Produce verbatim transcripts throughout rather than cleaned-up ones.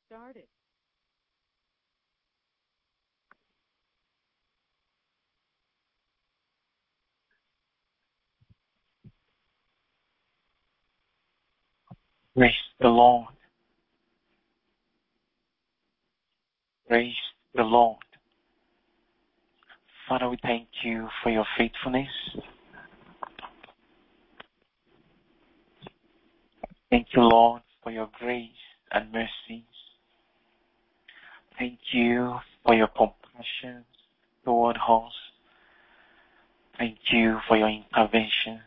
started. Praise the Lord. Praise the Lord. Father, we thank you for your faithfulness. Thank you, Lord, for your grace and mercies. Thank you for your compassion toward us. Thank you for your interventions.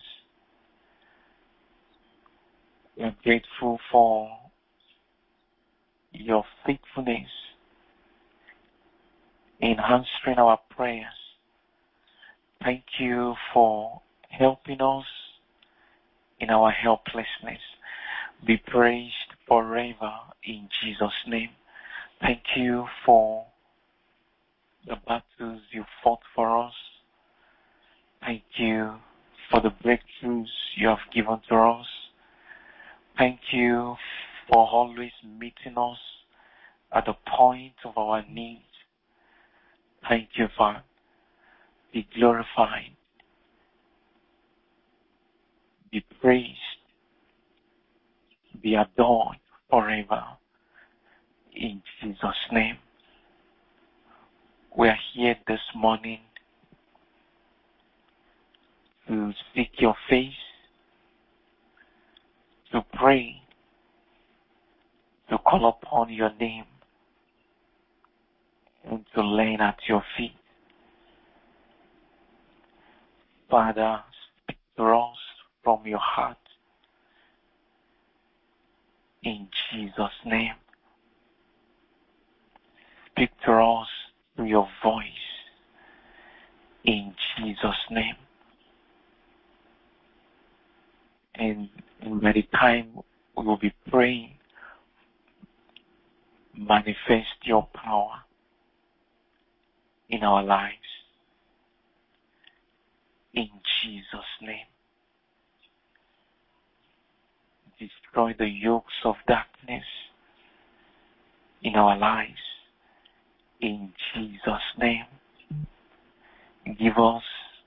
We are grateful for your faithfulness in answering our prayers. Thank you for helping us in our helplessness. Be praised forever in Jesus' name. Thank you for the battles you fought for us. Thank you for the breakthroughs you have given to us. Thank you for always meeting us at the point of our need. Thank you, Father. Be glorified. Be praised. Be adored forever. In Jesus' name. We are here this morning to seek your face, to pray, to call upon your name, and to lean at your feet. Father, speak to us from your heart. In Jesus' name. Speak to us through your voice. In Jesus' name. And, and by the time we will be praying, manifest your power in our lives. In Jesus' name. Destroy the yokes of darkness in our lives. In Jesus' name. Give us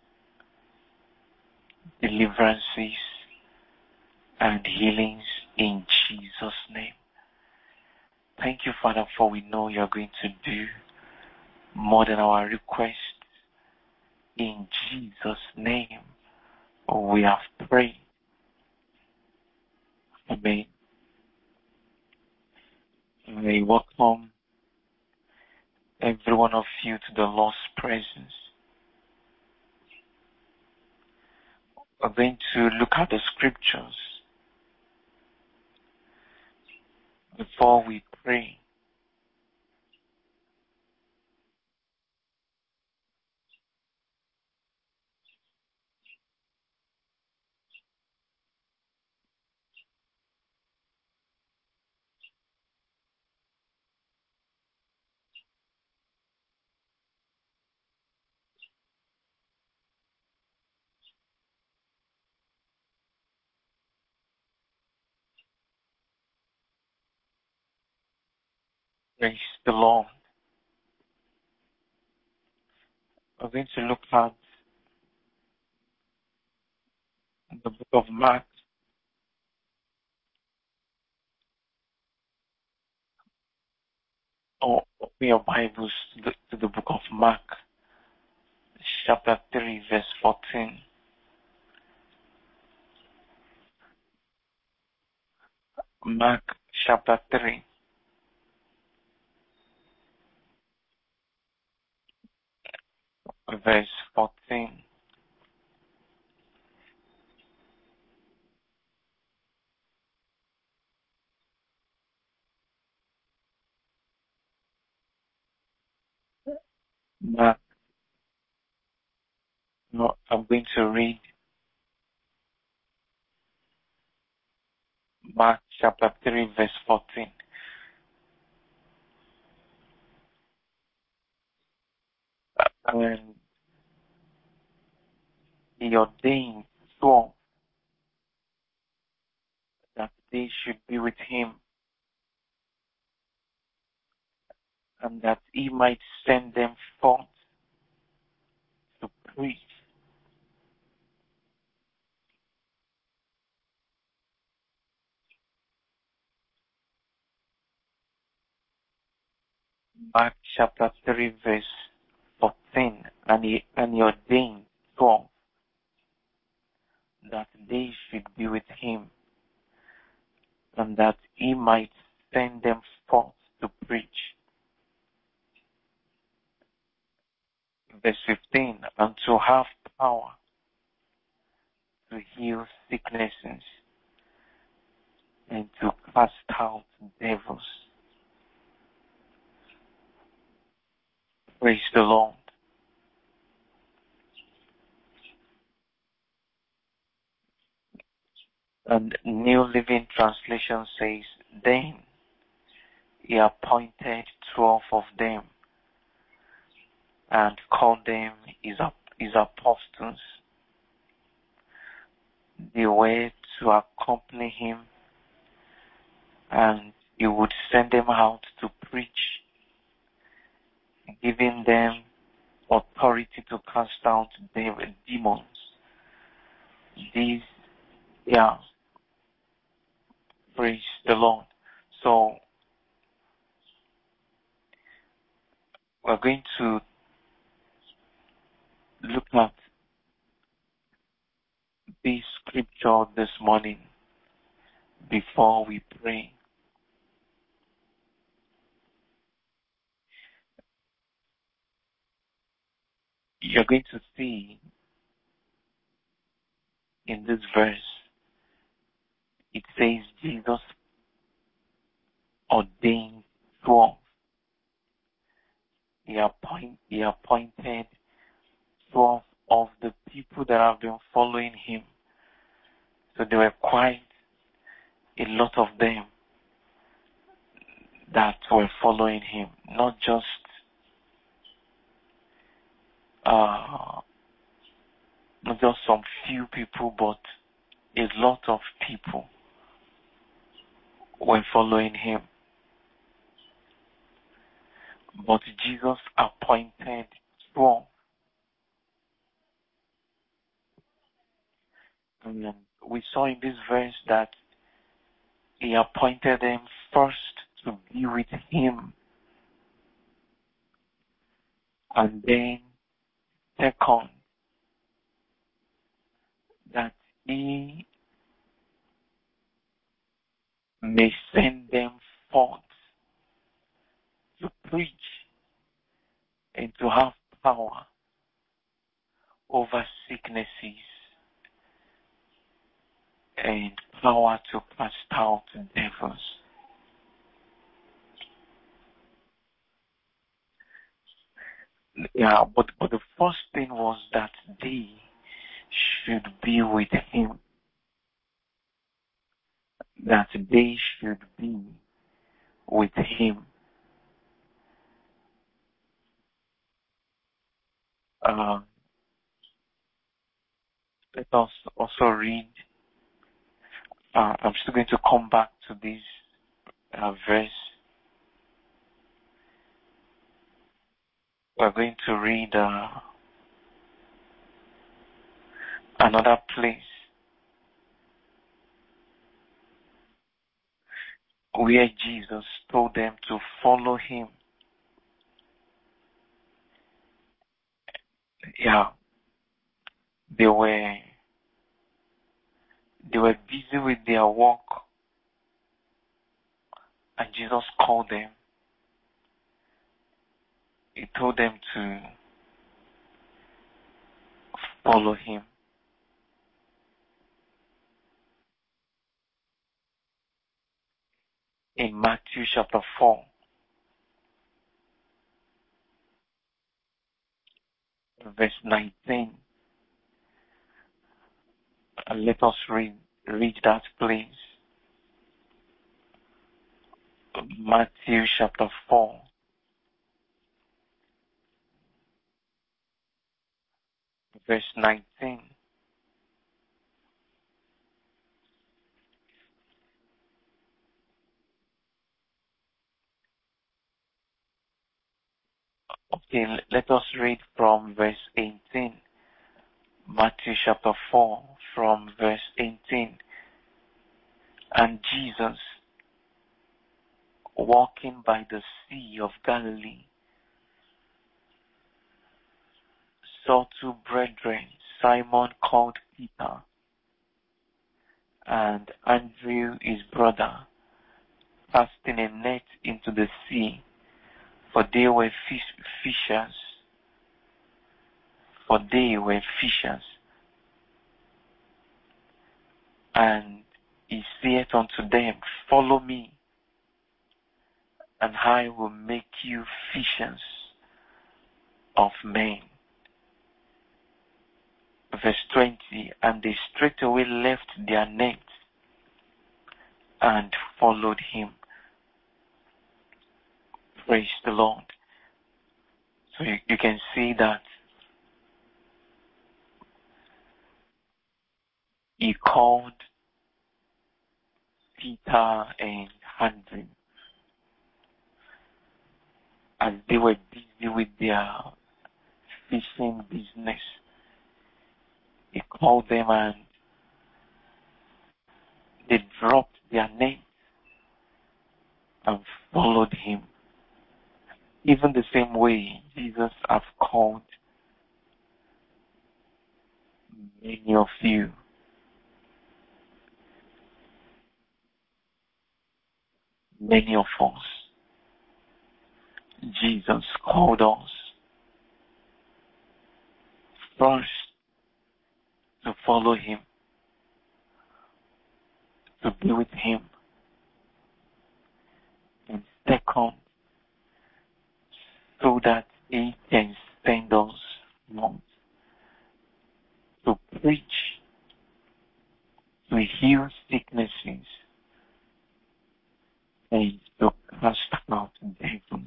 deliverances and healings in Jesus' name. Thank you, Father, for we know you are going to do more than our request. In Jesus' name, we have prayed. Amen. I welcome every one of you to the Lord's presence. We're going to look at the scriptures before we pray. Praise the Lord. We're going to look at the book of Mark, or open your Bibles to the, to the book of Mark, chapter three, verse fourteen. Mark chapter three, verse fourteen. Mark, no, I'm going to read Mark chapter three, verse fourteen. And he ordained twelve that they should be with him and that he might send them forth to preach. Mark chapter three verse fourteen, and he, and he ordained twelve that they should be with him, and that he might send them forth to preach. Verse fifteen, and to have power to heal sicknesses and to cast out devils. Praise the Lord. And New Living Translation says, then he appointed twelve of them and called them his, his apostles. They were to accompany him, and he would send them out to preach, giving them authority to cast out demons. These, yeah, praise the Lord. So, we're going to look at this scripture this morning before we pray. You're going to see in this verse, it says Jesus ordained twelve. He, appoint, he appointed twelve of the people that have been following him. So there were quite a lot of them that were following him, not just uh, not just some few people, but a lot of people were following him. But Jesus appointed twelve. And we saw in this verse that he appointed them first to be with him, and then second, that he may send them forth to preach and to have power over sicknesses and power to cast out devils. Yeah, but, but the first thing was that they should be with him. That they should be with him. Uh, let us also read. Uh, I'm still going to come back to this uh, verse. We're going to read uh, another place where Jesus told them to follow him. Yeah, they were they were busy with their work, and Jesus called them. He told them to follow him. In Matthew chapter four, verse nineteen, and let us read read that please. Matthew chapter four, verse nineteen. Okay, let us read from verse eighteen. Matthew chapter four from verse eighteen. And Jesus, walking by the Sea of Galilee, saw two brethren, Simon called Peter, and Andrew his brother, casting a net into the sea, for they were fish fishers. For they were fishers. And he saith unto them, Follow me, and I will make you fishers of men. Verse twenty, and they straightway left their nets and followed him. Praise the Lord. So you, you can see that he called Peter and Andrew as they were busy with their fishing business. He called them and they dropped their nets and followed him. Even the same way Jesus has called many of you. Many of us. Jesus called us first to follow him, to be with him, and second, so that he can send us out to preach, to heal sicknesses, and to cast out devils.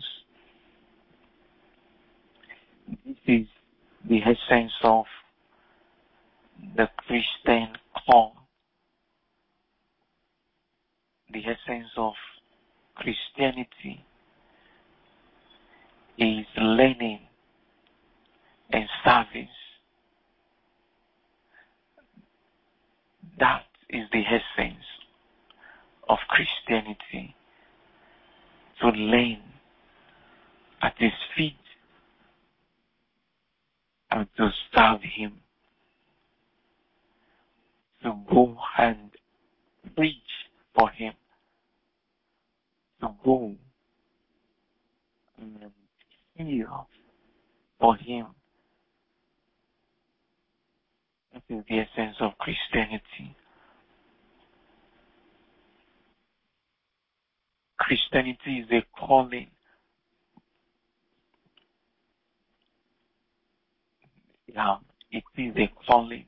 This is the essence of the Christian call. The essence of Christianity is learning and service. That is the essence of Christianity. To learn at his feet and to serve him. To go and preach for him. To go and heal for him. That is the essence of Christianity. Christianity is a calling. Yeah, it is a calling.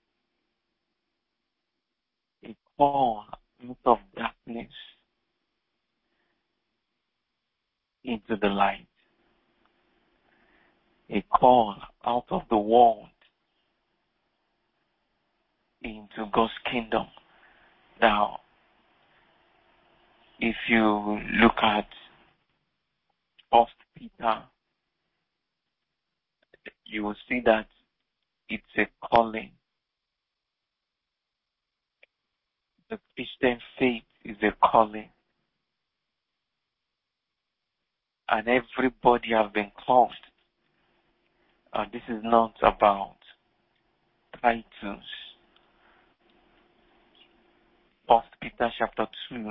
A call out of darkness into the light. A call out of the world into God's kingdom. Now, if you look at First Peter, you will see that it's a calling. The Christian faith is a calling. And everybody have been called. And this is not about titles. First Peter chapter two,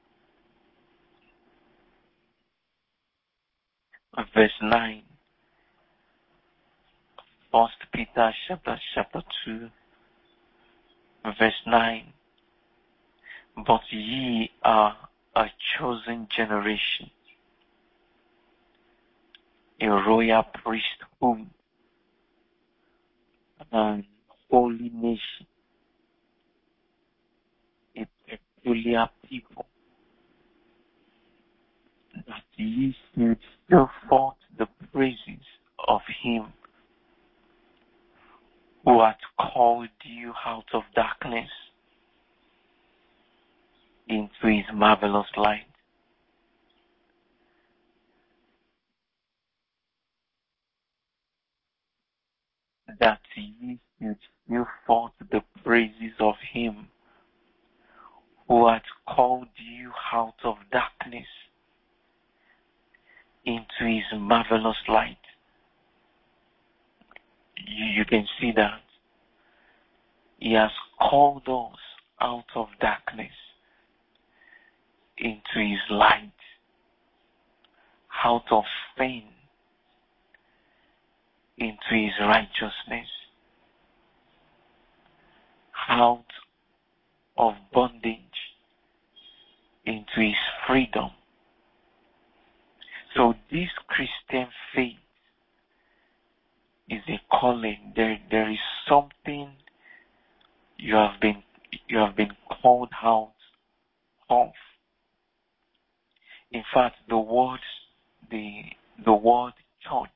verse nine. First Peter chapter chapter two, verse nine. But ye are a chosen generation, a royal priesthood, and holy nation, a peculiar people, that ye should show forth the praises of him who hath called you out of darkness into his marvelous light. that ye should spew forth the praises of him who hath called you out of darkness into his marvelous light. You, you can see that he has called us out of darkness into his light, out of sin into his righteousness, out of bondage into his freedom. So this Christian faith is a calling. There, there is something you have been you have been called out of. In fact, the word the the word church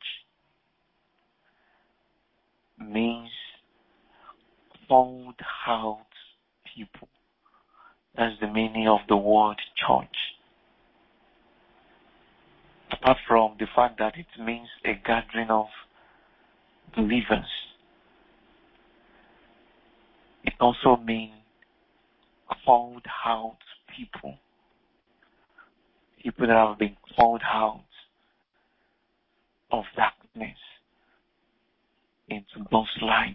means called out people. That's the meaning of the word church. Apart from the fact that it means a gathering of believers, it also means called out people. People that have been called out of darkness into God's light.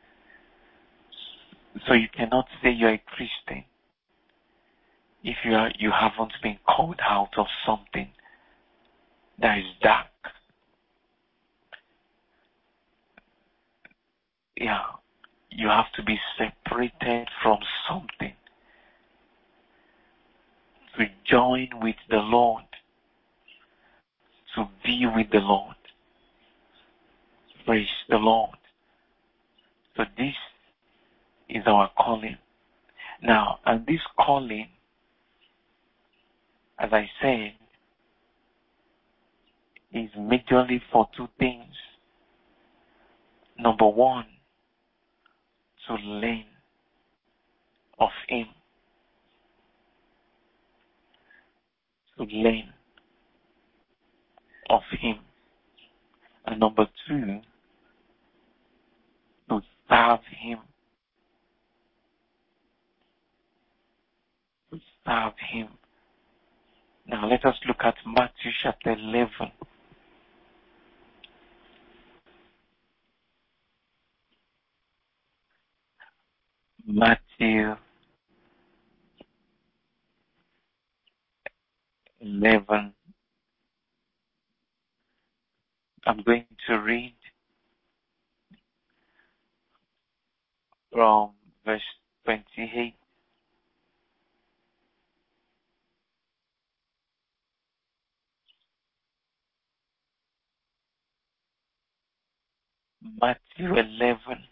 So you cannot say you're a Christian if you are you haven't been called out of something that is dark. Yeah, you have to be separated from something to join with the Lord, to be with the Lord. Praise the Lord. So this is our calling. Now, and this calling, as I said, is majorly for two things. Number one, to learn of him. To learn of him. And number two, to serve him. To serve him. Now let us look at Matthew chapter eleven. Matthew eleven. I'm going to read from verse twenty-eight. Matthew eleven.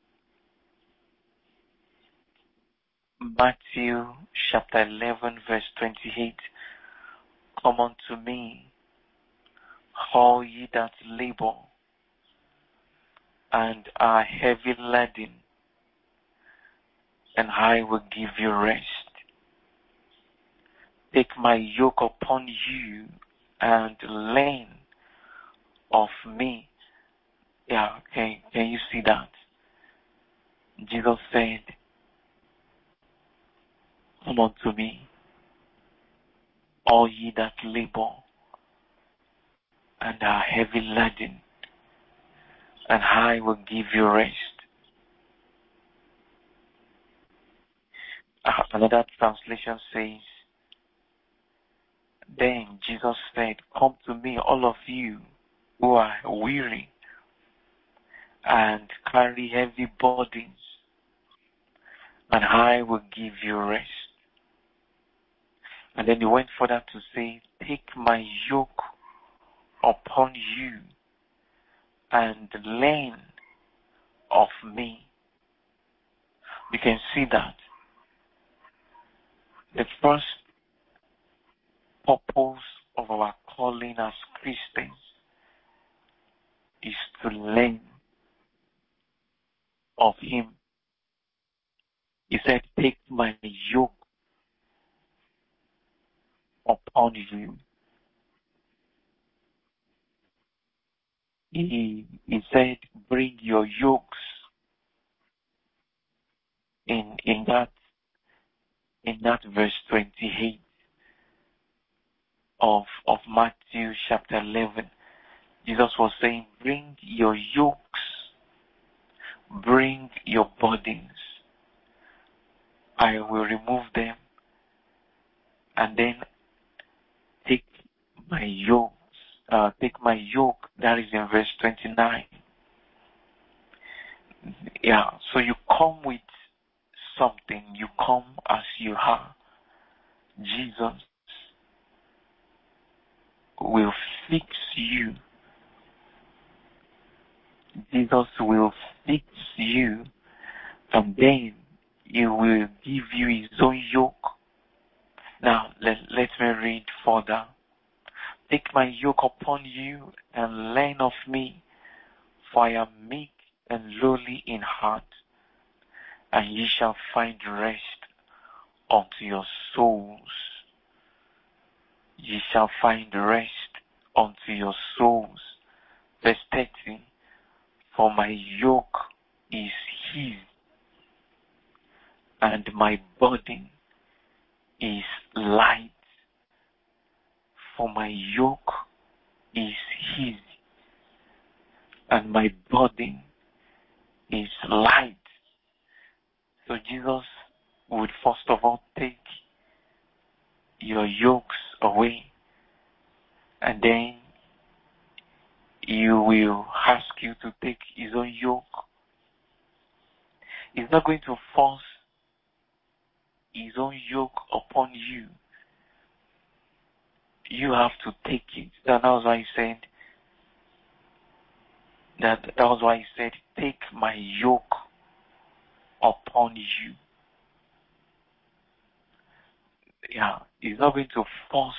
Matthew chapter eleven, verse twenty-eight. Come unto me, all ye that labor and are heavy laden, and I will give you rest. Take my yoke upon you and learn of me. Yeah, okay, can you see that? Jesus said, come unto me, all ye that labor and are heavy laden, and I will give you rest. Uh, another translation says, then Jesus said, come to me, all of you who are weary and carry heavy burdens, and I will give you rest. And then he went further to say, take my yoke upon you and learn of me. You can see that the first purpose of our calling as Christians is to learn of him. He said, take my yoke upon you. he, he said, bring your yokes in, in that, in that verse twenty-eight of, of Matthew chapter eleven. Jesus was saying, bring your yokes, bring your burdens. I will remove them and then take my yokes, uh, take my yoke. That is in verse twenty-nine. Yeah, so you come with something. You come as you are. Jesus will fix you. Jesus will fix you, and then he will give you his own yoke. Now, let, let me read further. Take my yoke upon you and learn of me, for I am meek and lowly in heart, and ye shall find rest unto your souls. Ye shall find rest unto your souls. Verse thirty, for my yoke is easy, and my burden is light. For my yoke is easy, and my burden is light. So Jesus would first of all take your yokes away, and then he will ask you to take his own yoke. He's not going to force his own yoke upon you. You have to take it. That was why he said, that, that was why he said, take my yoke upon you. Yeah, he's not going to force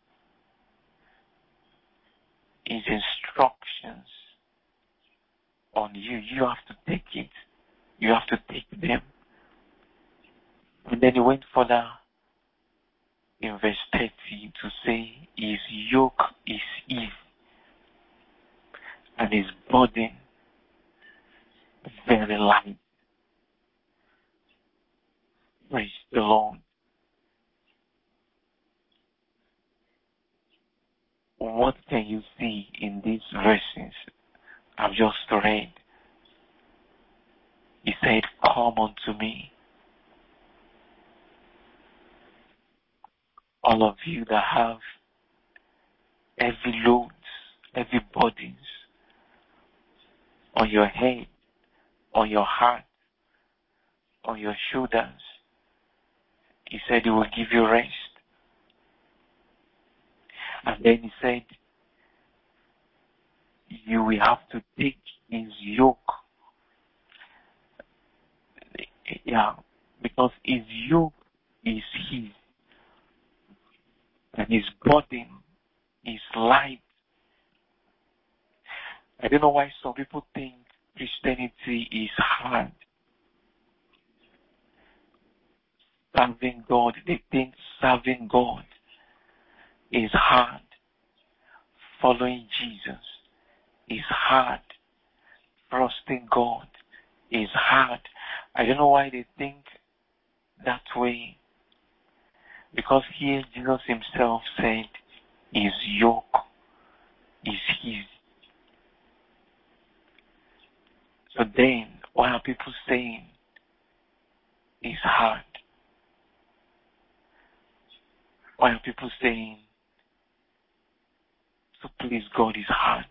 his instructions on you. You have to take it. You have to take them. And then he went further in verse thirty to say, his yoke is easy and his burden very light. Praise the Lord. What can you see in these verses I've just read? He said, come unto me, all of you that have heavy loads, heavy burdens on your head, on your heart, on your shoulders. He said he will give you rest. And then he said, you will have to take his yoke. Yeah, because his yoke is his, and his burden is light. I don't know why some people think Christianity is hard. Serving God, they think serving God is hard. Following Jesus is hard. Trusting God is hard. I don't know why they think that way. Because here Jesus himself said, his yoke is his. So then, why are people saying it's hard? Why are people saying, to please God is hard?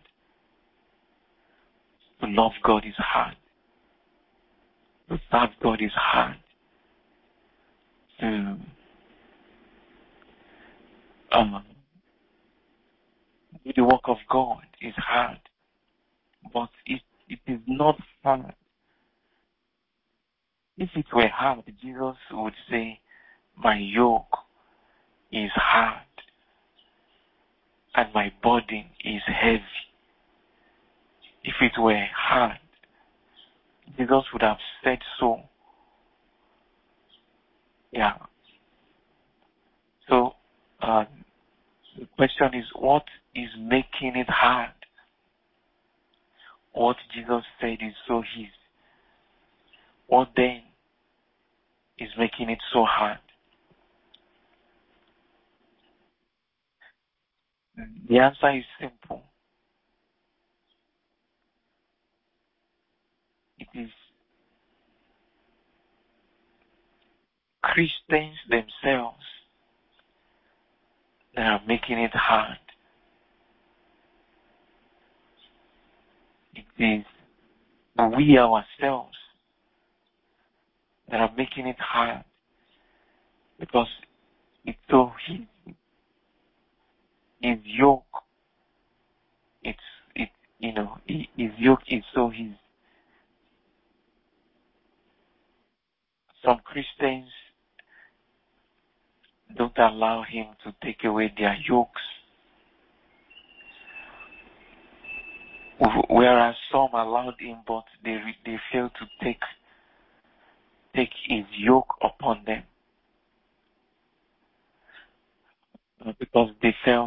To love God is hard. To serve God is hard. To um, do the work of God is hard. But it, it is not hard. If it were hard, Jesus would say, my yoke is hard and my burden is heavy. If it were hard, Jesus would have said so. Yeah. So, uh, the question is, what is making it hard? what Jesus said is so easy, what then is making it so hard? The answer is simple. It is Christians themselves that are making it hard. It is we ourselves that are making it hard because it's so easy. His yoke, it's it you know his yoke is so easy. Some Christians don't allow him to take away their yokes, whereas some allowed him, but they they fail to take take his yoke upon them because they felt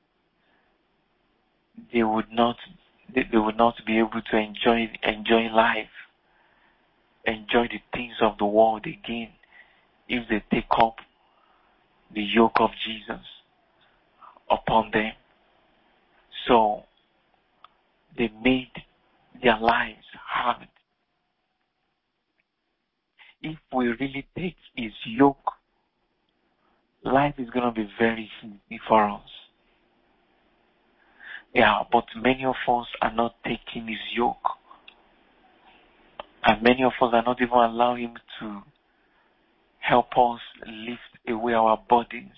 they would not they, they would not be able to enjoy enjoy life, enjoy the things of the world again if they take up the yoke of Jesus upon them. So they made their lives hard. If we really take his yoke, life is going to be very easy for us. Yeah, but many of us are not taking his yoke. And many of us are not even allowing him to help us lift away our burdens.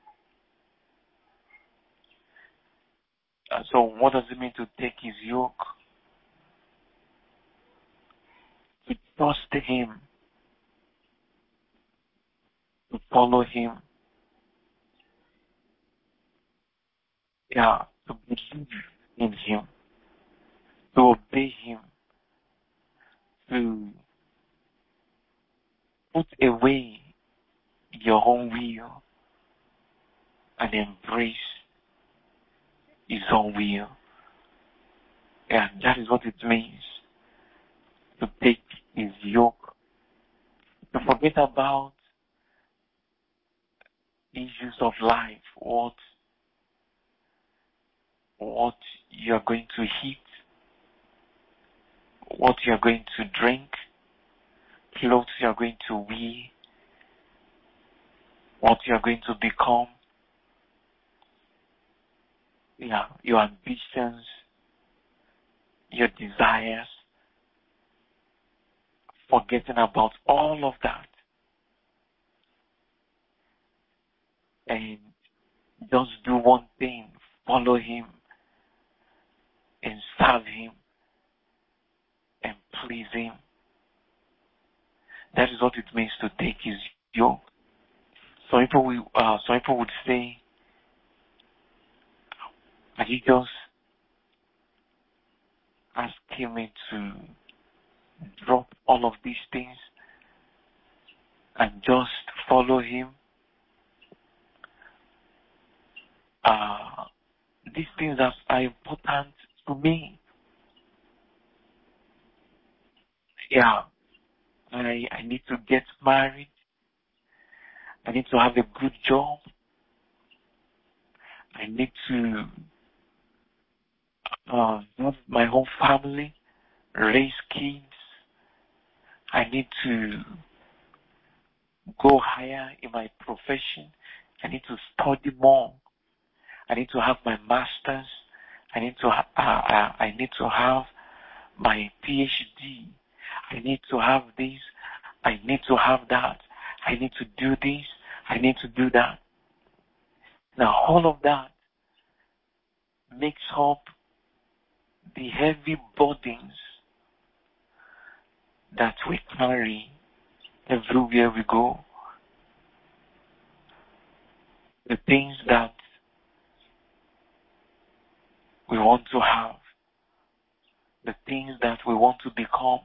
Uh, so what does it mean to take his yoke? To trust him, to follow him, yeah, to believe in him, to obey him, to put away your own will and embrace his own will. Yeah, that is what it means to take his yoke. To forget about issues of life, what what you are going to eat, what you are going to drink, clothes you are going to wear, what you are going to become, yeah, your ambitions, your desires, forgetting about all of that and just do one thing, follow him and serve him and please him. That is what it means to take his yoke. Some people will, uh, some people would say, are you just asking me to drop all of these things and just follow him? Uh, these things are, are important to me. Yeah, I, I need to get married. I need to have a good job. I need to uh, have my own family, raise kids. I need to go higher in my profession. I need to study more. I need to have my master's. I need to ha- uh, uh, I need to have my PhD. I need to have this. I need to have that. I need to do this. I need to do that. Now all of that makes up the heavy burdens that we carry everywhere we go. The things that we want to have. The things that we want to become.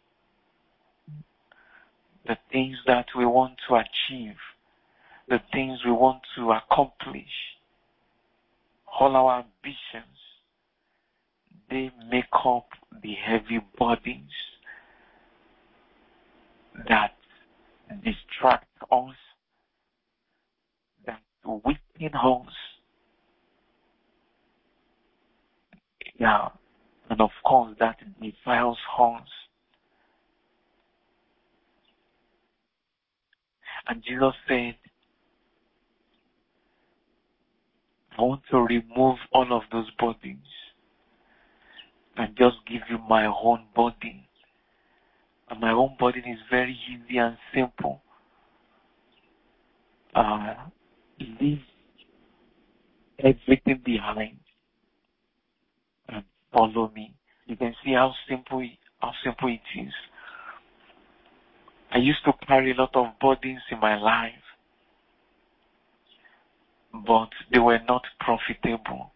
The things that we want to achieve. The things we want to accomplish. All our ambitions. they make up the heavy burdens that distract us, that weaken us. Yeah, and of course that defiles us. And Jesus said, I want to remove all of those burdens and just give you my own burden. And my own burden is very easy and simple. Uh, leave everything behind and follow me. You can see how simple how simple it is. I used to carry a lot of burdens in my life, but they were not profitable.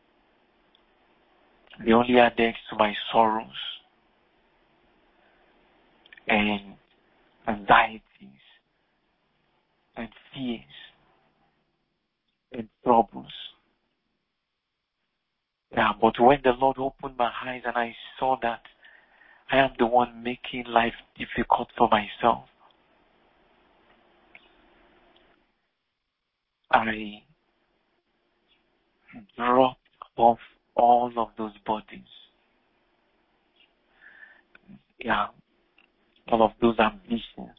They only added to my sorrows and anxieties and fears and troubles. Yeah, but when the Lord opened my eyes and I saw that I am the one making life difficult for myself, I dropped off all of those burdens. Yeah, all of those ambitions,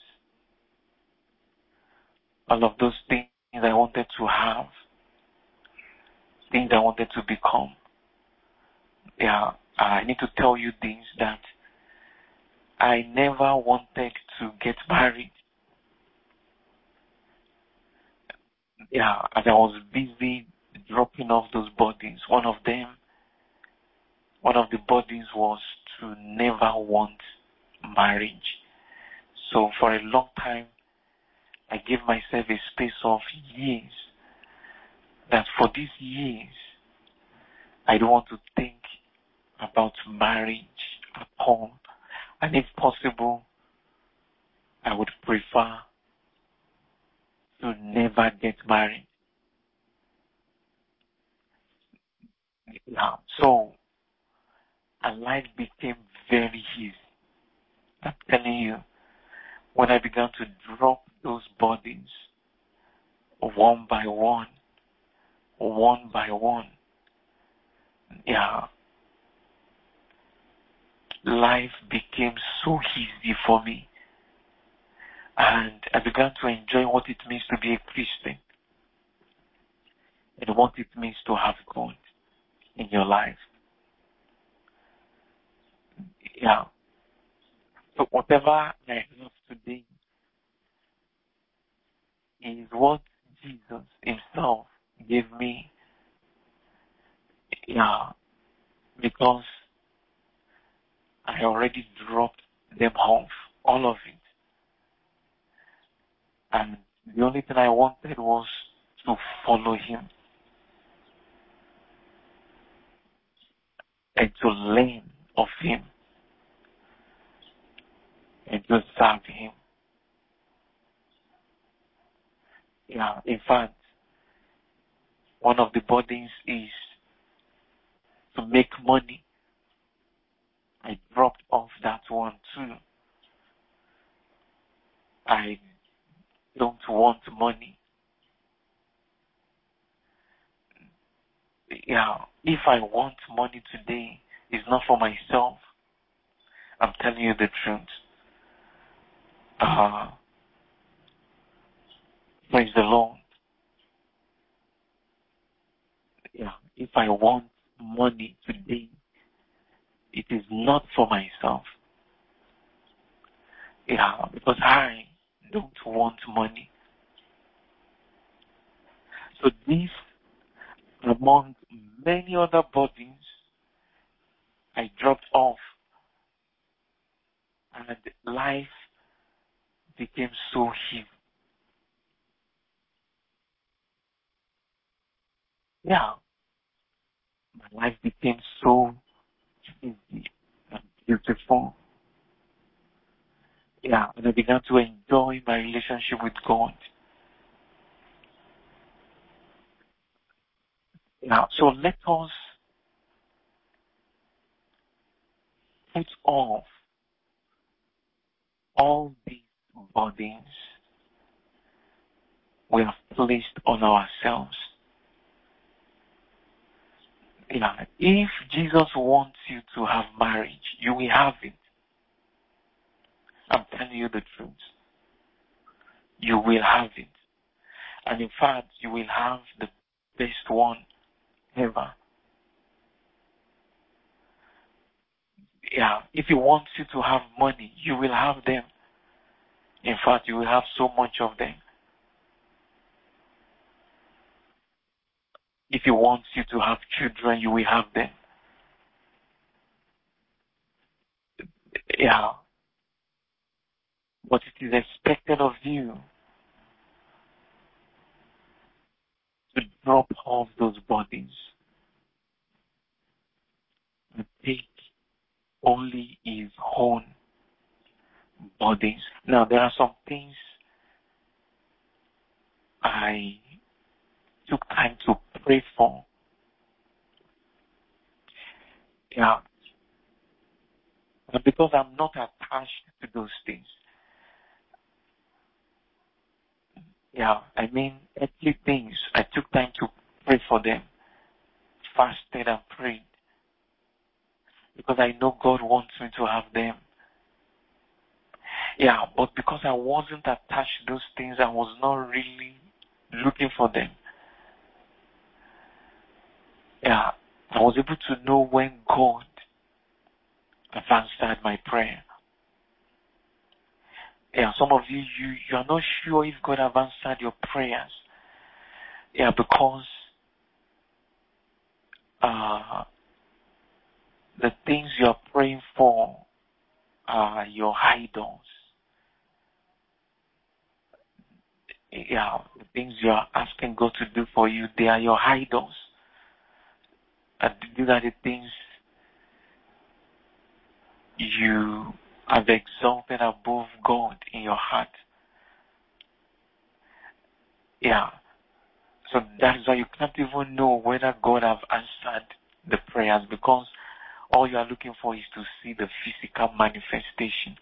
all of those things I wanted to have, things I wanted to become. Yeah, I need to tell you things that I never wanted to get married. Yeah, as I was busy dropping off those burdens, one of them, one of the burdens was to never want marriage. So for a long time, I gave myself a space of years that for these years, I don't want to think about marriage at all. And if possible, I would prefer to never get married. Yeah. So, and life became very easy. I'm telling you, when I began to drop those burdens one by one, one by one, yeah, life became so easy for me. And I began to enjoy what it means to be a Christian and what it means to have God in your life. Yeah. So whatever I have today is what Jesus himself gave me. Yeah. Because I already dropped them off, all of it. And the only thing I wanted was to follow him and to learn of him and to serve him. Yeah, in fact, one of the burdens is to make money. I dropped off that one too. I don't want money. Yeah, if I want money today, it's not for myself. I'm telling you the truth. Uh, praise the Lord. Yeah, if I want money today, it is not for myself. Yeah, because I don't want money. So this, among many other burdens, I dropped off, and life became so heavy. Yeah, my life became so easy and beautiful. Yeah, and I began to enjoy my relationship with God. Yeah, so let us put off all these burdens we have placed on ourselves. Yeah, if Jesus wants you to have marriage, you will have it. I'm telling you the truth. You will have it. And in fact, you will have the best one ever. Yeah, if he wants you to have money, you will have them. In fact, you will have so much of them. If he wants you to have children, you will have them. Yeah. But it is expected of you to drop off those bodies and take only his own bodies. Now, there are some things I took time to pray for. Yeah. And because I'm not attached to those things. Yeah, I mean, earthly things, I took time to pray for them. Fasted and prayed. Because I know God wants me to have them. Yeah, but because I wasn't attached to those things, I was not really looking for them. Yeah, I was able to know when God have answered my prayer. Yeah, some of you, you, you are not sure if God have answered your prayers. Yeah, because uh, the things you are praying for are your idols. Yeah, the things you are asking God to do for you, they are your idols. And these are the things you have exalted above God in your heart. Yeah. So that is why you can't even know whether God have answered the prayers, because all you are looking for is to see the physical manifestation.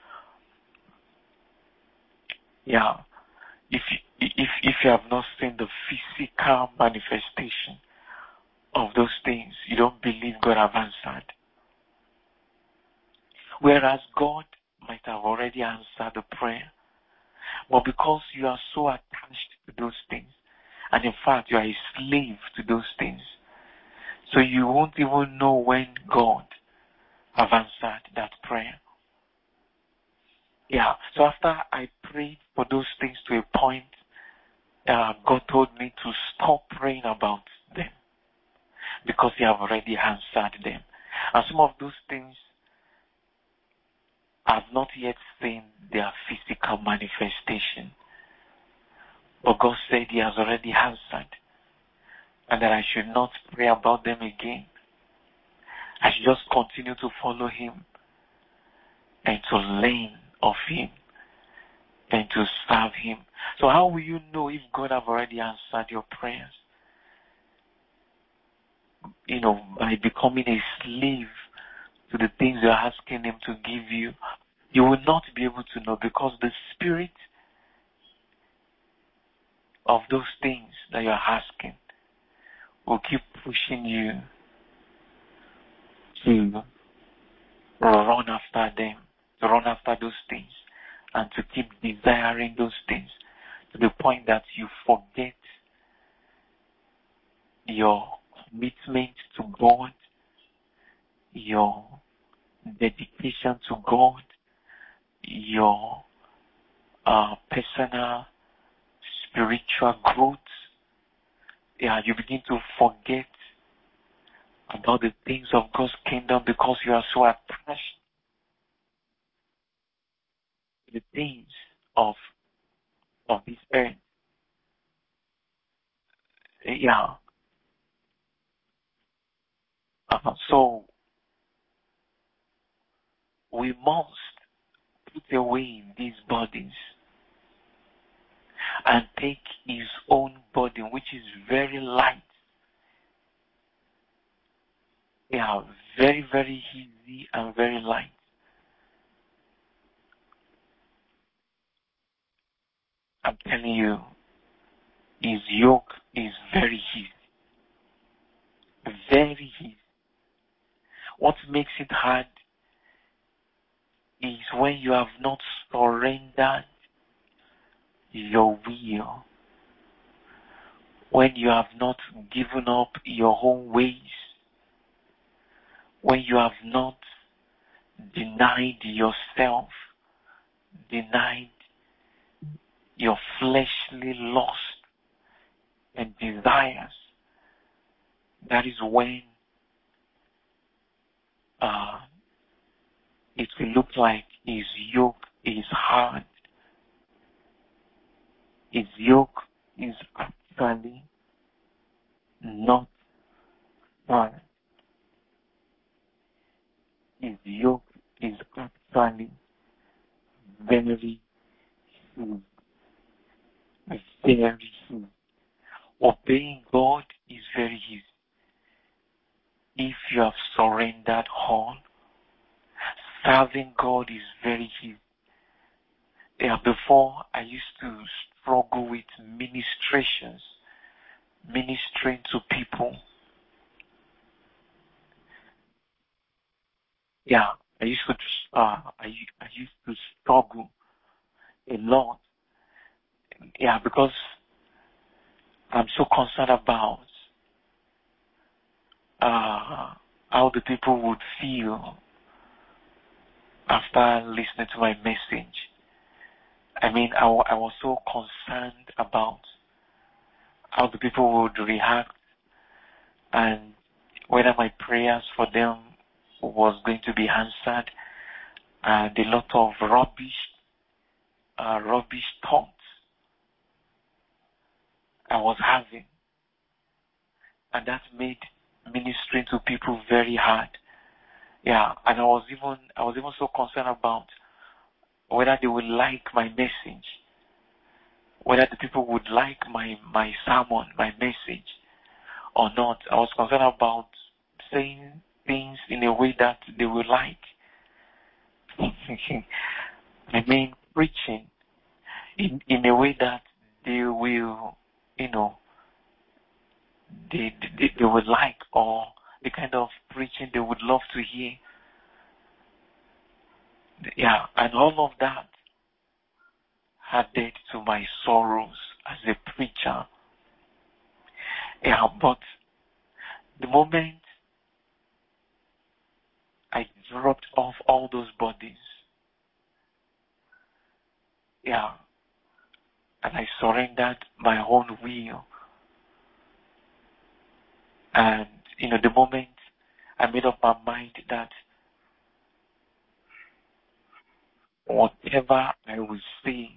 Yeah. If you, if if you have not seen the physical manifestation of those things, you don't believe God have answered. Whereas God might have already answered the prayer. But because you are so attached to those things, and in fact you are a slave to those things, so you won't even know when God have answered that prayer. Yeah, so after I prayed for those things to a point, uh, God told me to stop praying about them because He have already answered them. And some of those things have not yet seen their physical manifestation. But God said He has already answered, and that I should not pray about them again. I should just continue to follow Him and to learn of Him and to serve Him. So how will you know if God have already answered your prayers? You know, by becoming a slave to the things you're asking Him to give you. You will not be able to know, because the spirit of those things that you're asking will keep pushing you to run after them, to run after those things, and to keep desiring those things to the point that you forget your commitment to God, your dedication to God, your uh, personal spiritual growth. Yeah, you begin to forget about the things of God's kingdom because you are so attached to the things of of this earth. Yeah. Uh, so we must put away these bodies and take His own body, which is very light. Yeah, very, very easy and very light. I'm telling you, his yoke is very easy. Very easy. What makes it hard is when you have not surrendered your will, when you have not given up your own ways, when you have not denied yourself, denied your fleshly lust and desires. That is when uh, it will look like his yoke is hard. His yoke is actually not hard. His yoke is actually very easy. Very easy. Obeying God is very easy. If you have surrendered all, serving God is very easy. Yeah, before I used to struggle with ministrations, ministering to people. Yeah, I used to uh, I, I used to struggle a lot. Yeah, because I'm so concerned about uh, how the people would feel after listening to my message. I mean, I, I was so concerned about how the people would react and whether my prayers for them was going to be answered, and a lot of rubbish, uh, rubbish thoughts I was having, and that made ministering to people very hard. Yeah, and I was even I was even so concerned about whether they would like my message, whether the people would like my my sermon, my message, or not. I was concerned about saying things in a way that they will like. I mean, preaching in in a way that they will, you know, they, they they would like, or the kind of preaching they would love to hear. Yeah, and all of that added to my sorrows as a preacher. Yeah, but the moment I dropped off all those bodies, yeah, and I surrendered my own will, and you know, the moment I made up my mind that whatever I will say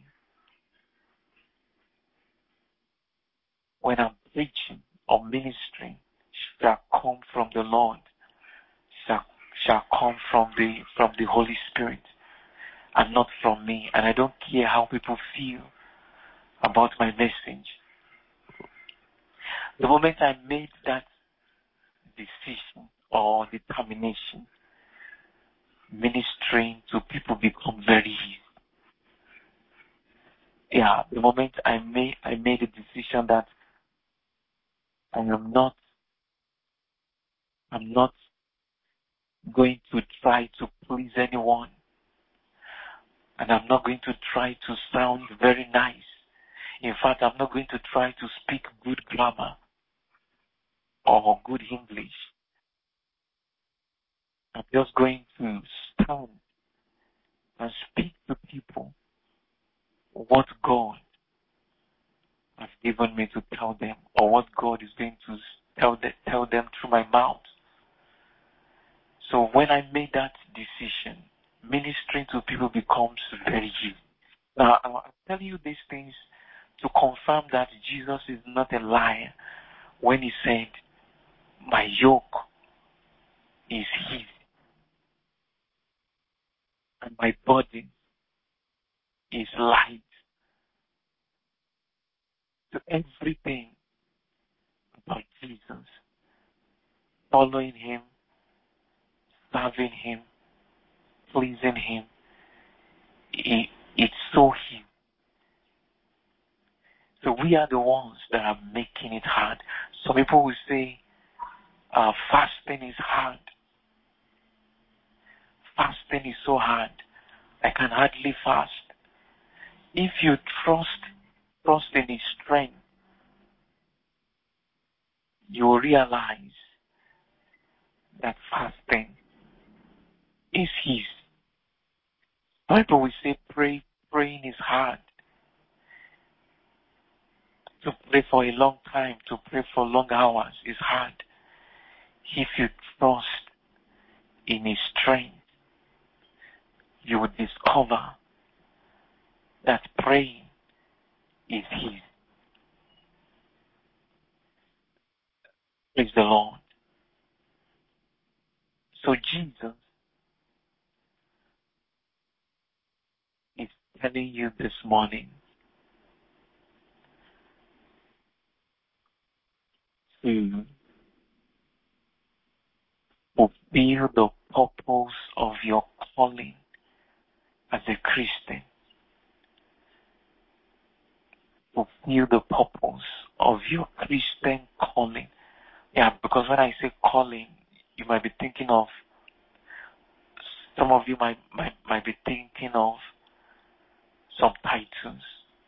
when I'm preaching or ministering shall come from the Lord, shall, shall come from the from the Holy Spirit, and not from me. And I don't care how people feel about my message. The moment I made that decision or determination, ministering to people become very easy. Yeah, the moment I made I made a decision that I am not I'm not going to try to please anyone, and I'm not going to try to sound very nice. In fact, I'm not going to try to speak good grammar or good English. I'm just going to stand and speak to people what God has given me to tell them, or what God is going to tell them, tell them through my mouth. So when I made that decision, ministering to people becomes very easy. Now, I'll tell you these things to confirm that Jesus is not a liar when he said, my yoke is easy and my burden is light. To everything about Jesus, following him, serving him, pleasing him, it, it's so easy. So we are the ones that are making it hard. Some people will say, uh, fasting is hard. Fasting is so hard. I can hardly fast. If you trust, trust in His strength, you will realize that fasting is His. People will say pray, praying is hard. To pray for a long time, to pray for long hours is hard. If you trust in His strength, you will discover that praying is His. Praise the Lord. So Jesus is telling you this morning to fulfill the purpose of your calling as a Christian. Fulfill the purpose of your Christian calling. Yeah, because when I say calling, you might be thinking of, some of you might, might, might be thinking of some titles.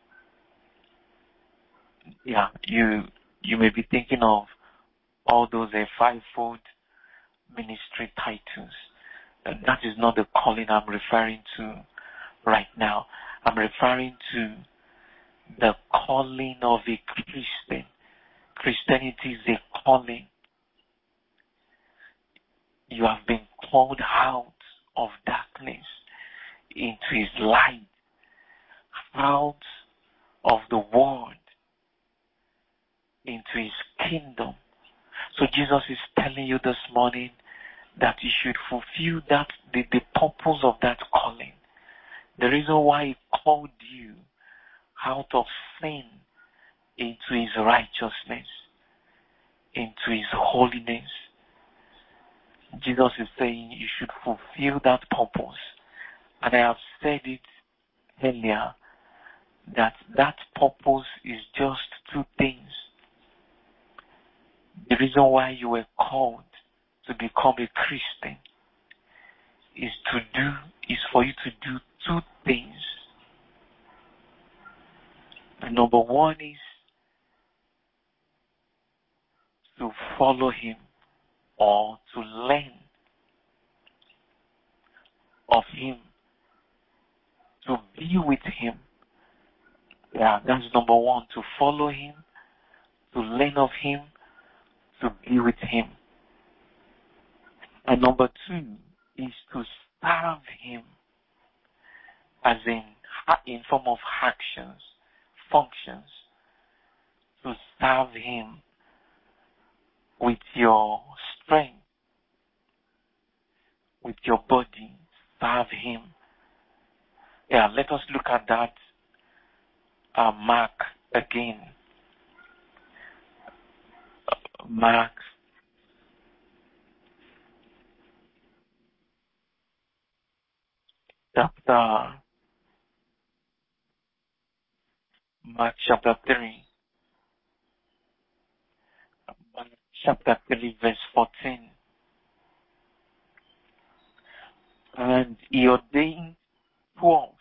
Yeah, you, you may be thinking of all those uh, fivefold ministry titles. And that is not the calling I'm referring to right now. I'm referring to the calling of a Christian. Christianity is a calling. You have been called out of darkness into His light, out of the world into His kingdom. So Jesus is telling you this morning that you should fulfill that the, the purpose of that calling. The reason why He called you out of sin into His righteousness, into His holiness. Jesus is saying you should fulfill that purpose. And I have said it earlier that that purpose is just two things. The reason why you were called to become a Christian is to do, is for you to do two things. The number one is to follow Him or to learn of Him, to be with Him. Yeah, that's number one, to follow Him, to learn of Him, to be with Him. And number two is to serve Him, as in, in form of actions, functions, to serve Him with your strength, with your body, serve Him. Yeah, let us look at that uh, Mark again. Mark chapter Mark chapter three. Mark chapter three verse fourteen. And He ordained twelve.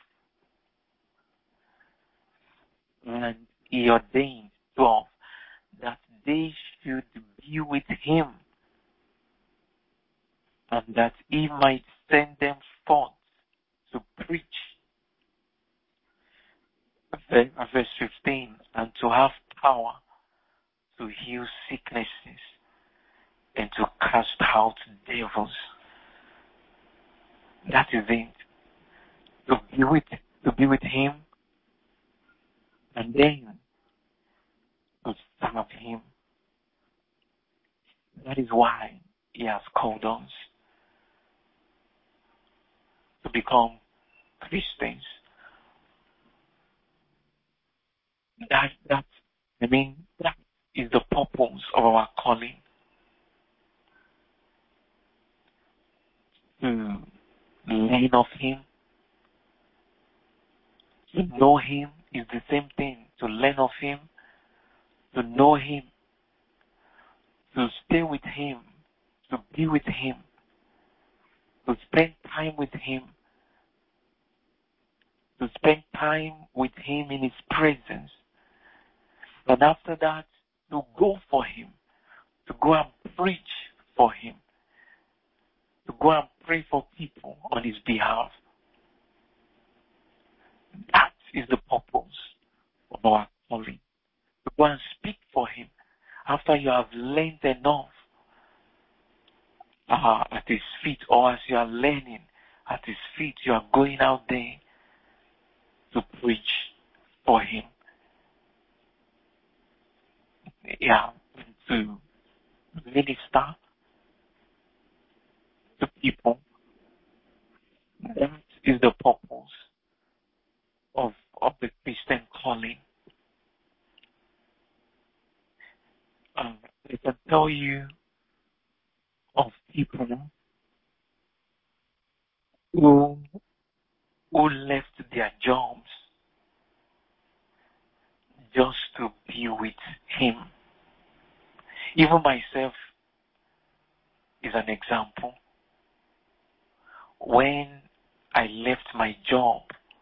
And He ordained twelve that they should be with Him, and that He might send them forth to preach. Verse fifteen, and to have power to heal sicknesses and to cast out devils. That is it. To be with, to be with Him, and then to serve Him. That is why He has called us to become Christians. That, that, I mean, that is the purpose of our calling. To learn of Him, to know Him is the same thing. to learn of Him, to know Him, to stay with Him, to be with Him, to spend time with Him, to spend time with Him in His presence. And after that, to go for Him, to go and preach for Him, to go and pray for people on His behalf. That is the purpose of our calling. To go and speak for Him after you have learned enough uh, at His feet, or as you are learning at His feet, you are going out there to preach for Him. Yeah, to minister to people. That is the purpose of, of the Christian calling. Um, I can tell you of people who, who left their jobs just to be with Him. Even myself is an example. When I left my job,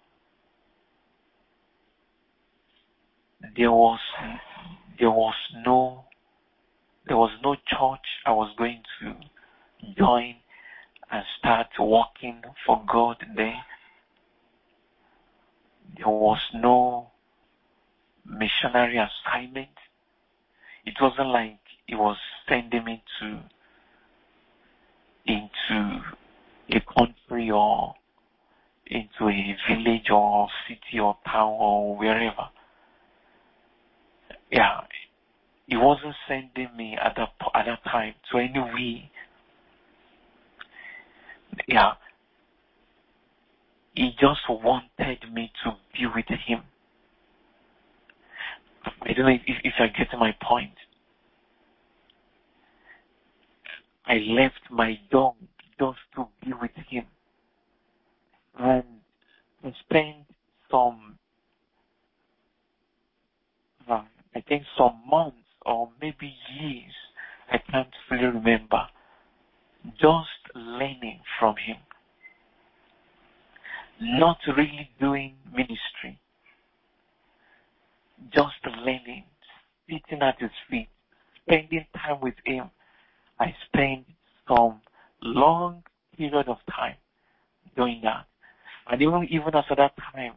there was there was no there was no church I was going to join and start working for God there. There was no missionary assignment. It wasn't like He was sending me to into a country or into a village or city or town or wherever. Yeah, He wasn't sending me at that at that time to anywhere. Yeah, He just wanted me to be with Him. I don't know if, if I get my point. I left my job just to be with Him. And I spent some, uh, I think some months or maybe years, I can't fully remember, just learning from Him. Not really doing ministry. Just learning, sitting at His feet, spending time with Him. I spent some long period of time doing that. And even, even after that time,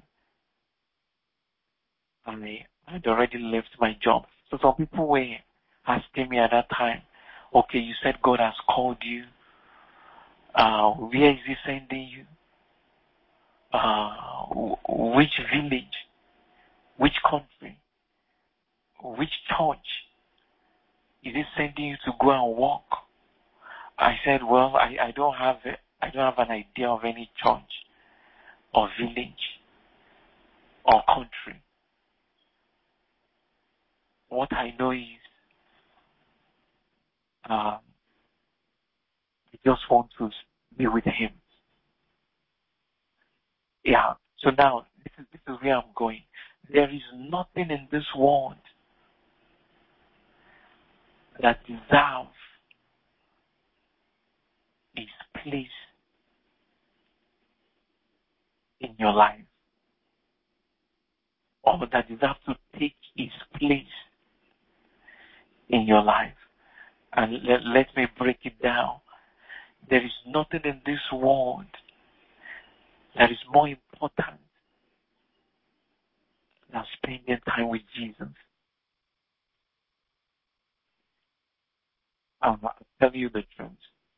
I had already left my job. So some people were asking me at that time, okay, you said God has called you. Uh, where is He sending you? Uh, which village? Which country? Which church? Is He sending you to go and walk? I said, well, I, I don't have a, I don't have an idea of any church or village or country. What I know is um, I just want to be with Him. Yeah. So now this is this is where I'm going. There is nothing in this world that deserves His place in your life, or that deserves to take His place in your life. And let, let me break it down. There is nothing in this world that is more important than spending time with Jesus. Um, I'll tell you the truth.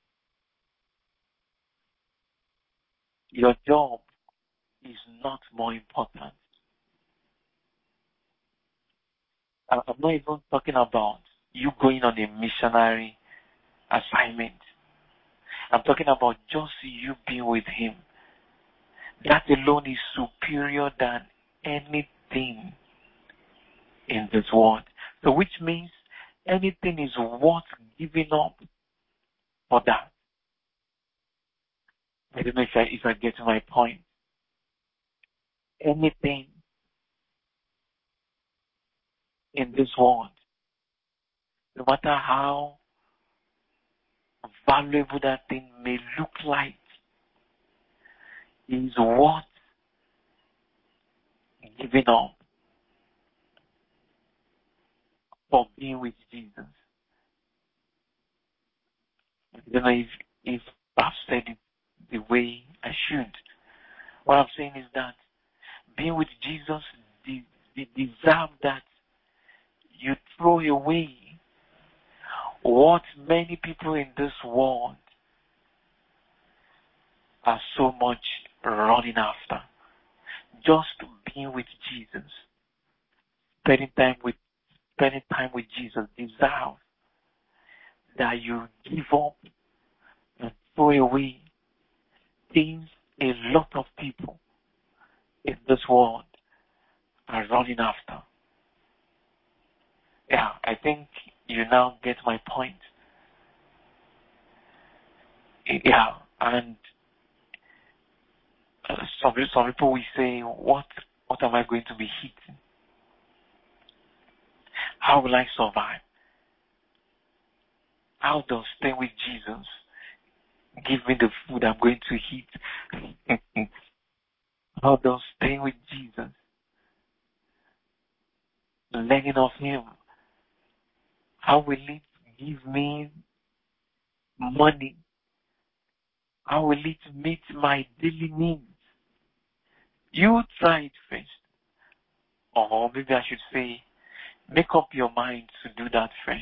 Your job is not more important. I'm not even talking about you going on a missionary assignment. I'm talking about just you being with Him. That alone is superior than anything in this world. So which means anything is worth giving up for that. I don't know if I, if I get to my point. Anything in this world, no matter how valuable that thing may look like, is worth giving up for being with Jesus. I don't know if, if I've said it the way I should. What I'm saying is that being with Jesus de- de- deserves that you throw away what many people in this world are so much running after. Just being with Jesus, spending time with spending time with Jesus deserves that you give up and throw away things a lot of people in this world are running after. Yeah, I think you now get my point. Yeah, and uh, some some people will say, "What what am I going to be eating? How will I survive? How does staying with Jesus give me the food I'm going to eat? How does staying with Jesus, learning of Him, how will it give me money? How will it meet my daily needs?" You try it first. Or maybe I should say, make up your mind to do that first.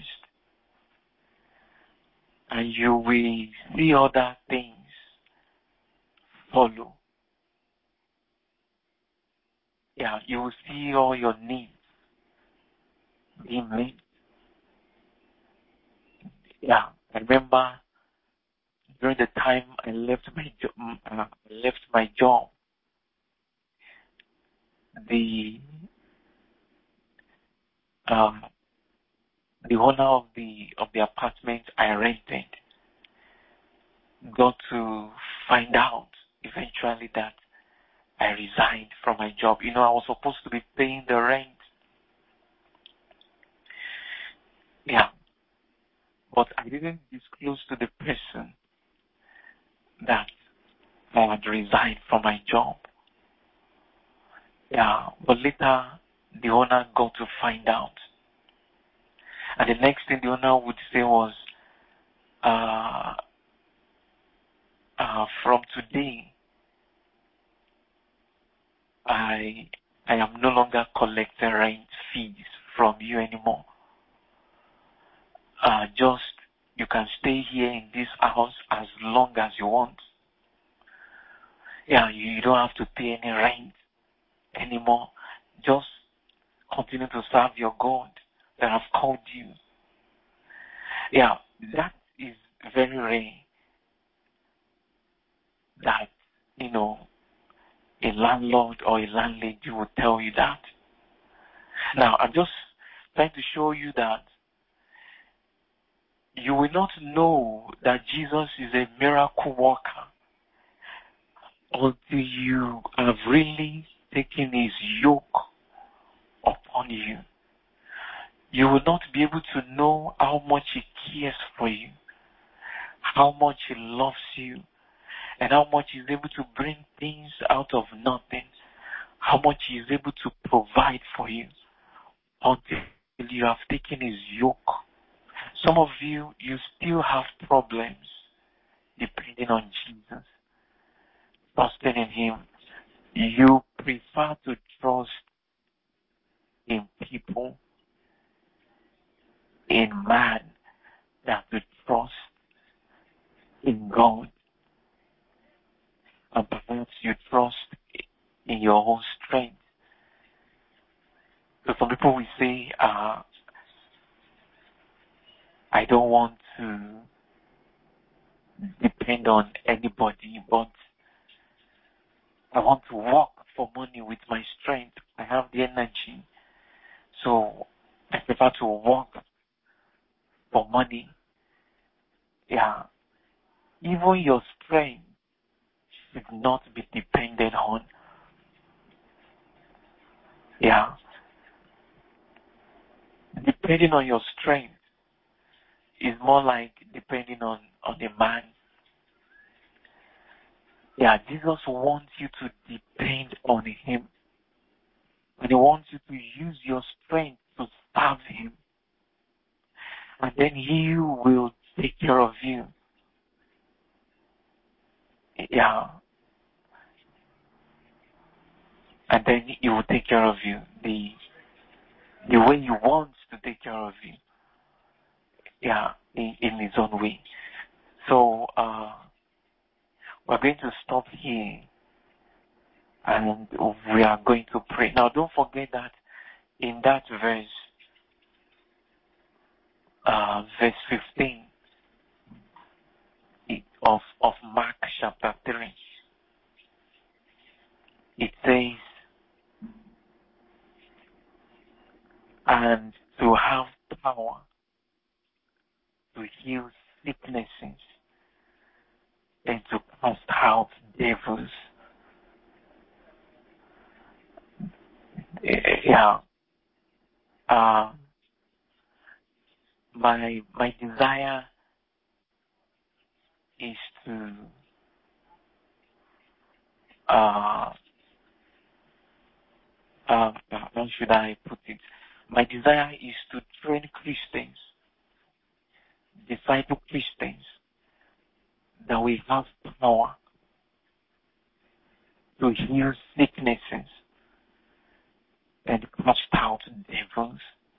And you will see other things follow. Yeah, you will see all your needs being met. Yeah, I remember during the time I left my job, uh, left my job, the um, the owner of the of the apartment I rented got to find out eventually that I resigned from my job. You know, I was supposed to be paying the rent. Yeah. But I didn't disclose to the person that I had resigned from my job. Yeah. But later, the owner got to find out. And the next thing the owner would say was, uh, uh, from today, I I am no longer collecting rent fees from you anymore. Uh, just, you can stay here in this house as long as you want. Yeah, you, you don't have to pay any rent anymore. Just continue to serve your God that have called you. Yeah, that is very rare that, you know, a landlord or a landlady will tell you that. Now, I'm just trying to show you that you will not know that Jesus is a miracle worker until you have really taken His yoke upon you. You will not be able to know how much He cares for you, how much He loves you, and how much He's able to bring things out of nothing, how much He is able to provide for you until you have taken His yoke. Some of you, you still have problems depending on Jesus, trusting in Him. You prefer to trust in people, in man, than to trust in God. And perhaps you trust in your own strength. So some people will say, uh, I don't want to depend on anybody, but I want to work for money with my strength. I have the energy. So I prefer to work for money. Yeah. Even your strength should not be dependent on. Yeah. depending on your strength is more like depending on, on a man. Yeah, Jesus wants you to depend on him. And he wants you to use your strength to serve him. And then he will take care of you. Yeah. And then he will take care of you. The the way he wants to take care of you. Yeah, in, in his own way. So uh we're going to stop here and we are going to pray. Now don't forget that in that verse uh verse fifteen of of Mark chapter three, it says, and to have power to heal sicknesses and to cast out devils. Yeah. Uh, my my desire is to uh, uh, how should I put it? My desire is to train Christians, disciple Christians, that we have power to heal sicknesses and cast out devils.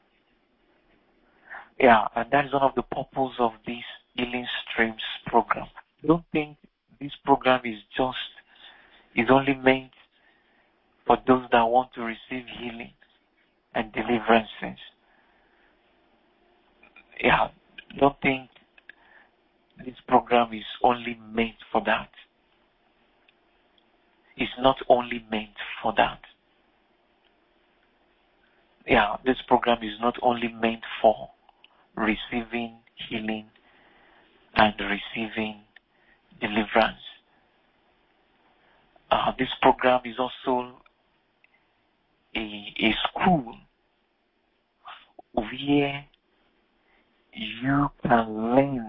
Yeah, and that is one of the purpose of this Healing Streams program. Don't think this program is just, is only meant for those that want to receive healing and deliverances. Yeah, don't think this program is only meant for that. It's not only meant for that. Yeah, this program is not only meant for receiving healing and receiving deliverance. Uh, this program is also a, a school where you can learn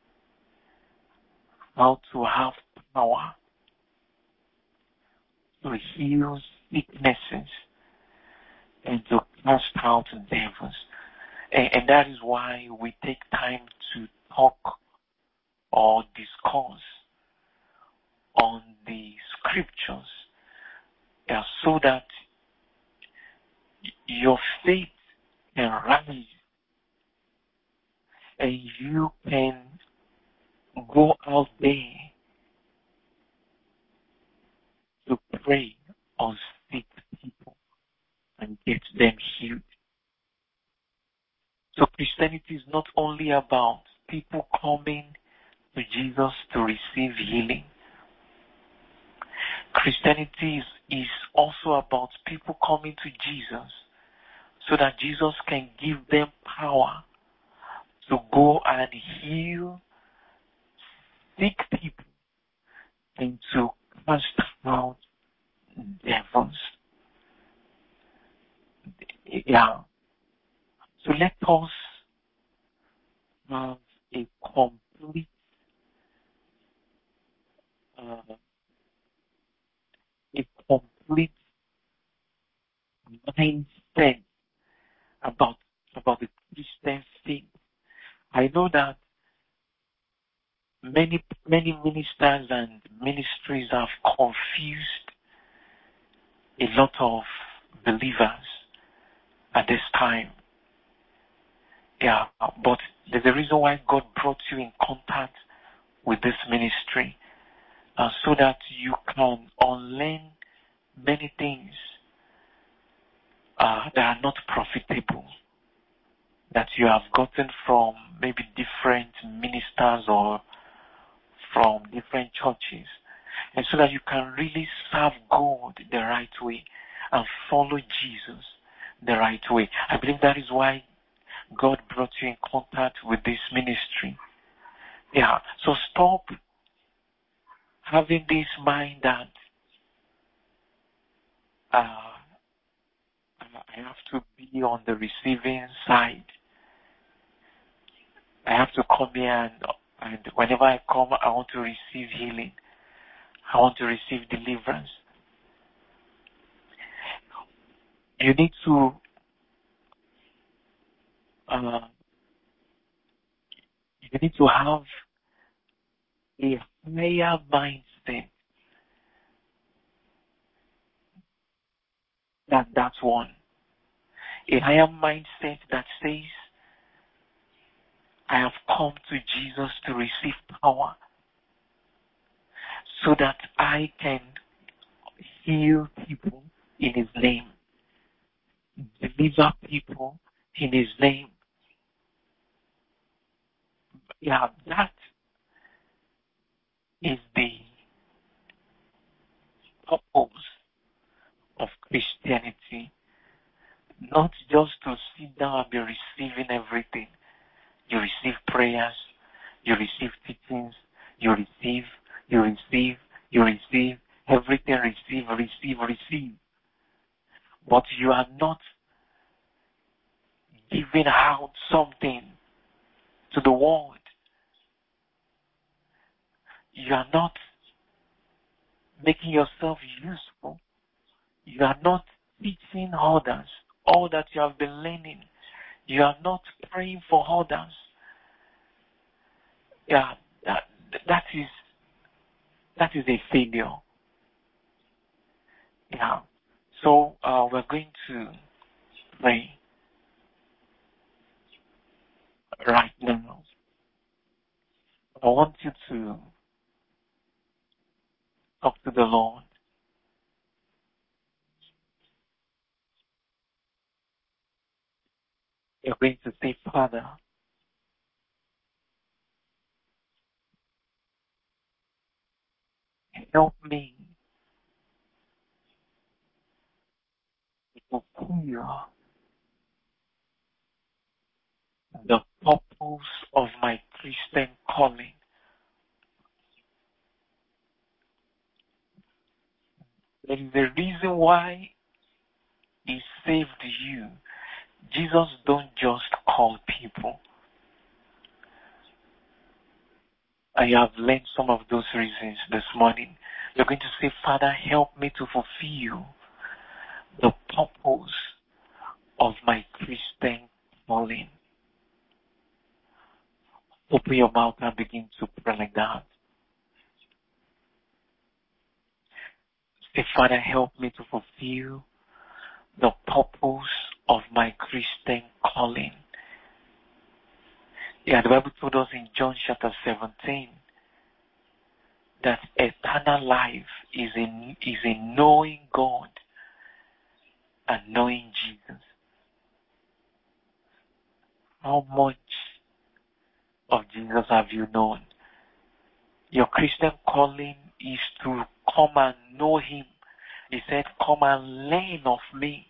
how to have power to heal sicknesses and to cast out devils. And, and that is why we take time to talk or discuss on the scriptures, yeah, so that your faith can rise and you can go out there to pray on sick people and get them healed. So Christianity is not only about people coming to Jesus to receive healing. Christianity is, is also about people coming to Jesus so that Jesus can give them power to go and heal sick people and to cast out devils. Yeah. So let us have a complete uh, a complete mindset about about the Christian faith. I know that many many ministers and ministries have confused a lot of believers at this time. Yeah, but there's a reason why God brought you in contact with this ministry, uh, so that you can unlearn many things uh, that are not profitable, that you have gotten from maybe different ministers or from different churches, and so that you can really serve God the right way and follow Jesus the right way. I believe that is why God brought you in contact with this ministry. Yeah, so stop having this mind that uh, I have to be on the receiving side I have to come here and, and whenever I come, I want to receive healing. I want to receive deliverance. You need to uh, you need to have a higher mindset than that one. A higher mindset that says, I have come to Jesus to receive power so that I can heal people in His name, deliver people in His name. Yeah, that is the purpose of Christianity. Not just to sit down and be receiving everything. You receive prayers, you receive teachings, you receive, you receive, you receive, everything receive, receive, receive. But you are not giving out something to the world. You are not making yourself useful. You are not teaching others all that you have been learning. You are not praying for others. Yeah, that, that is that is a failure. Yeah. So uh, we're going to pray right now. I want you to talk to the Lord. You're going to say, Father, help me to fulfill the purpose of my Christian calling. There is a reason why He saved you. Jesus don't just call people. I have learned some of those reasons this morning. You're going to say, Father, help me to fulfill the purpose of my Christian calling. Open your mouth and begin to pray like that. Say, Father, help me to fulfill the purpose of my Christian calling. Yeah, the Bible told us in John chapter seventeen that eternal life is in is in knowing God and knowing Jesus. How much of Jesus have you known? Your Christian calling is to come and know Him. He said, come and learn of me.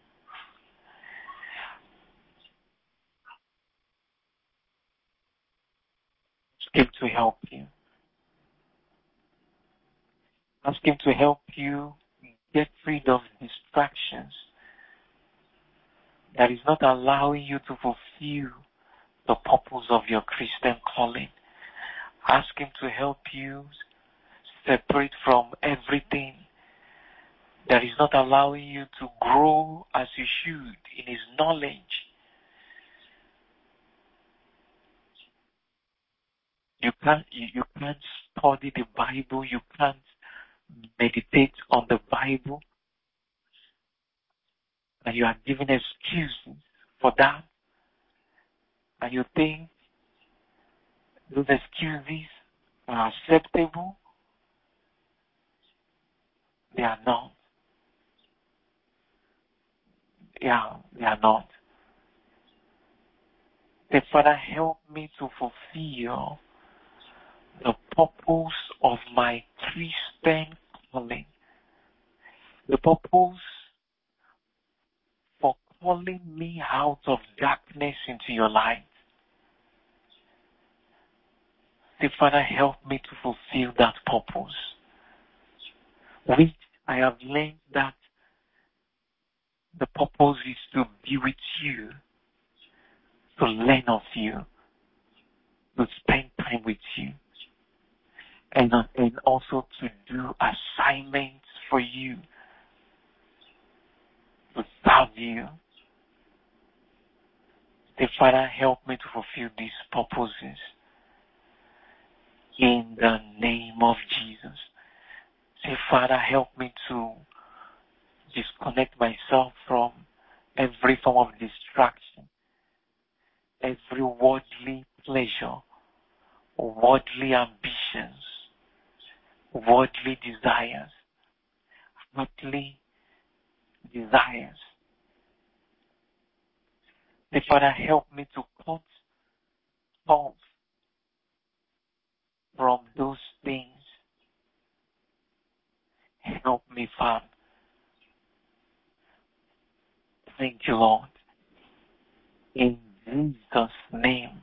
Ask Him to help you. Ask Him to help you get rid of distractions that is not allowing you to fulfill the purpose of your Christian calling. Ask Him to help you separate from everything that is not allowing you to grow as you should in His knowledge. You can't, you, you can't study the Bible, you can't meditate on the Bible, and you are giving excuses for that, and you think those excuses are acceptable. They are not. Yeah, they are not. Say, Father, help me to fulfill the purpose of my Christian calling. The purpose for calling me out of darkness into your light. Say, Father, help me to fulfill that purpose, which I have learned that the purpose is to be with you, to learn of you. to spend time with you, and, uh, and also to do assignments for you, to serve you. Say, Father, help me to fulfill these purposes in the name of Jesus. Say, Father, help me to disconnect myself from every form of distraction, every worldly pleasure, worldly ambitions, worldly desires, earthly desires. Say, Father, help me to cut off from those things. Help me, Father. Thank you, Lord. In Jesus' name,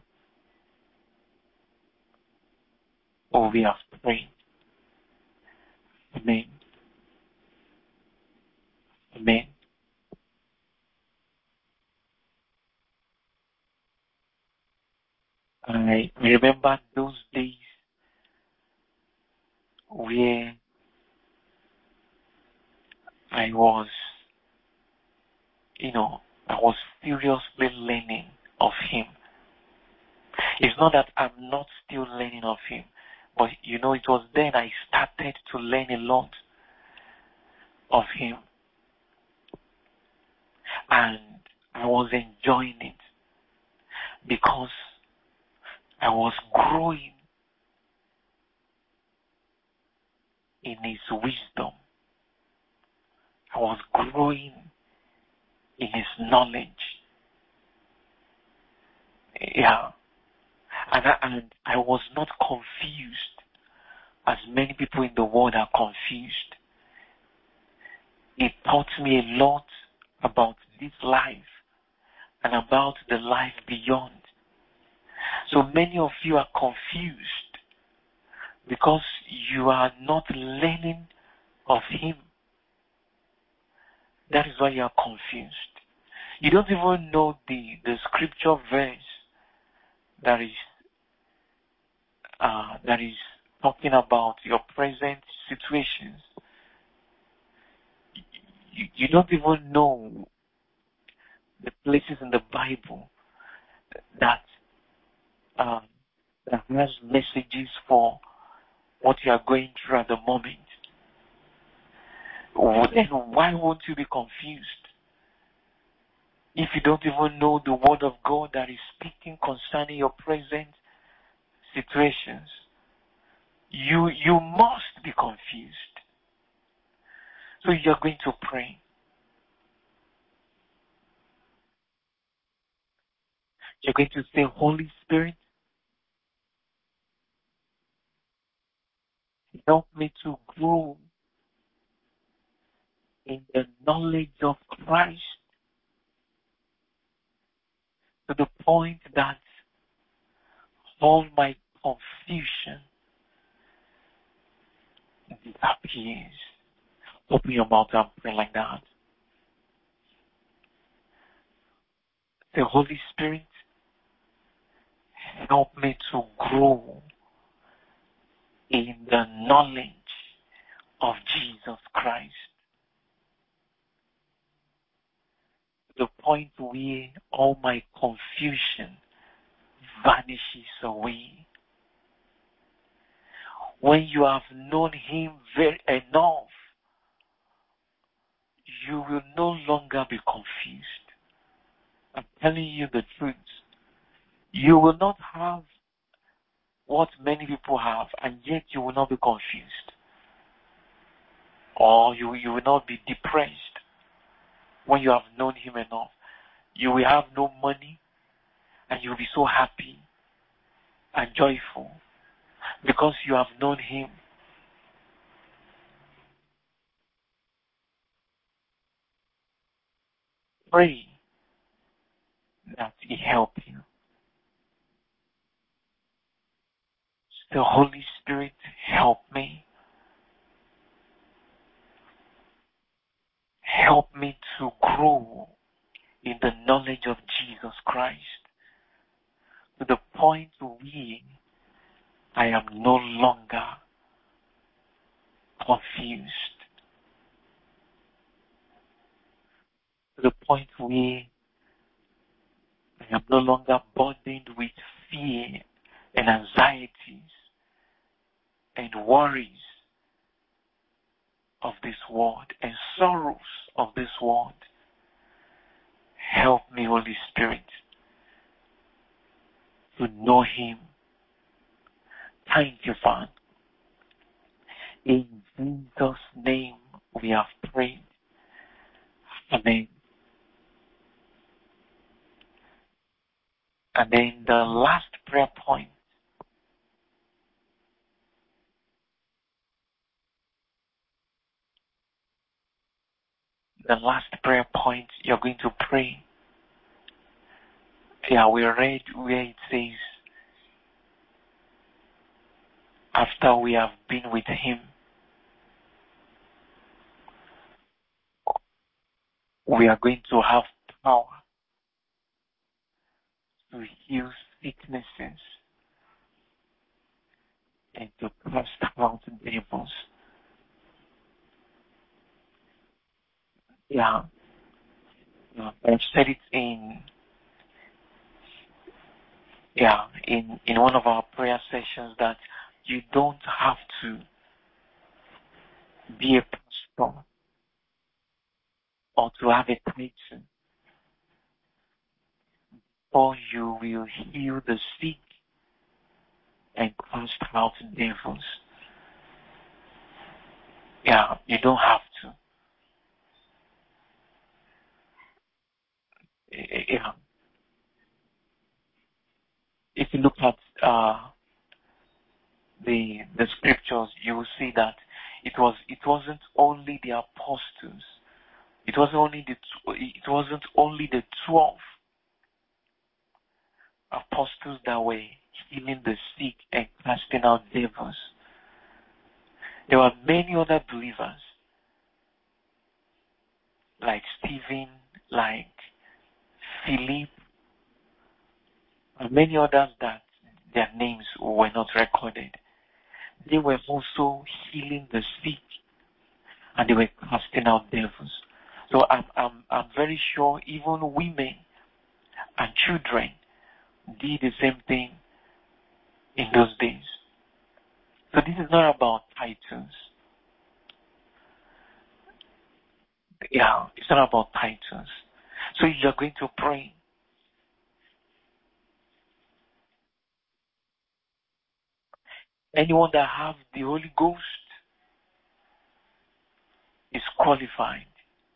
oh, we have prayed. Amen. Amen. I remember those days where I was, you know, I was seriously learning of Him. It's not that I'm not still learning of Him, but you know, it was then I started to learn a lot of Him. And I was enjoying it because I was growing in His wisdom. I was growing in His knowledge. Yeah. And I, and I was not confused as many people in the world are confused. It taught me a lot about this life and about the life beyond. So many of you are confused because you are not learning of Him. That is why you are confused. You don't even know the, the scripture verse that is uh, that is talking about your present situations. You, you don't even know the places in the Bible that um, that has messages for what you are going through at the moment. Then why won't you be confused? If you don't even know the word of God that is speaking concerning your present situations, you you must be confused. So you're going to pray. You're going to say, Holy Spirit, help me to grow in the knowledge of Christ to the point that all my confusion disappears. Open your mouth and pray like that. Say, Holy Spirit, help me to grow in the knowledge of Jesus Christ to the point where all my confusion vanishes away. When you have known Him very enough, you will no longer be confused. I'm telling you the truth. You will not have what many people have, and yet you will not be confused. Or you, you will not be depressed when you have known Him enough. You will have no money, and you will be so happy and joyful because you have known Him. Pray that He help you. The Holy Spirit, help me. Help me to grow in the knowledge of Jesus Christ to the point where I am no longer confused, to the point where I am no longer burdened with fear and anxieties and worries of this world and sorrows of this world. Help me, Holy Spirit, to know Him. Thank you, Father. In Jesus' name we have prayed. Amen. And then the last prayer point. The last prayer point you're going to pray. Yeah, we read where it says, after we have been with Him, we are going to have power to heal sicknesses and to cast out devils. Yeah, I've said it in yeah in in one of our prayer sessions that you don't have to be a pastor or to have a title, or you will heal the sick and cast out devils. Yeah, you don't have to. Yeah. If you look at uh, the the scriptures, you will see that it was it wasn't only the apostles, it wasn't only the it wasn't only the twelve apostles that were healing the sick and casting out devils. There were many other believers, like Stephen, like Philip, and many others that their names were not recorded. They were also healing the sick and they were casting out devils. So I'm I'm I'm very sure even women and children did the same thing in those days. So this is not about titles. Yeah, it's not about titles. So you're going to pray. Anyone that has the Holy Ghost is qualified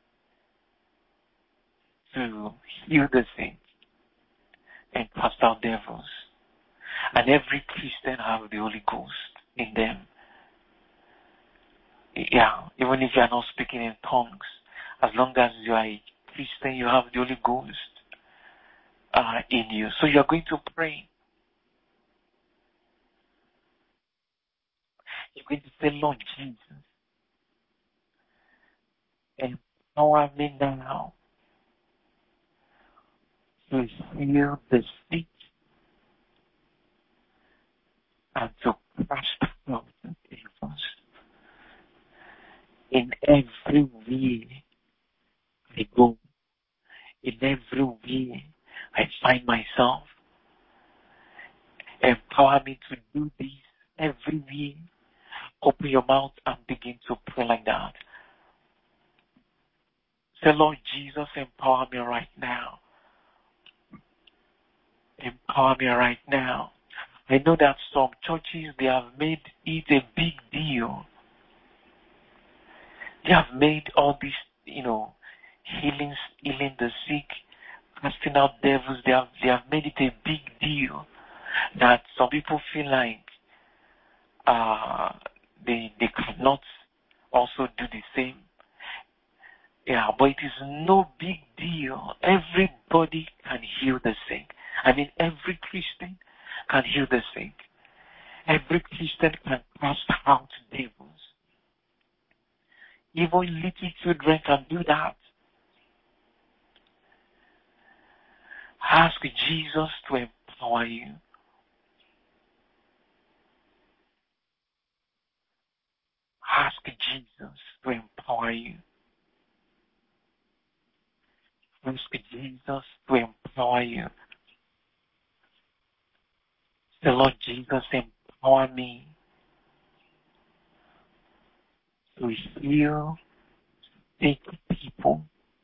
to heal the sick and cast out devils. And every Christian has the Holy Ghost in them. Yeah, even if you are not speaking in tongues, as long as you are a Christian, you have the Holy Ghost uh, in you. So you are going to pray. You're going to say, Lord Jesus, empower me now to heal the sick and to cast out the devils. In every way I go, in every way I find myself, empower me to do this every way. Open your mouth and begin to pray like that. Say, Lord Jesus, empower me right now. Empower me right now. I know that some churches, they have made it a big deal. They have made all this, you know, healing, healing the sick, casting out devils. They have, they have made it a big deal that some people feel like uh, they they cannot also do the same. Yeah, but it is no big deal. Everybody can heal the sick. I mean, every Christian can heal the sick. Every Christian can cast out devils. Even little children can do that. Ask Jesus to empower you. to empower you. Ask Jesus to empower you. The Lord Jesus, empower me to heal sick people.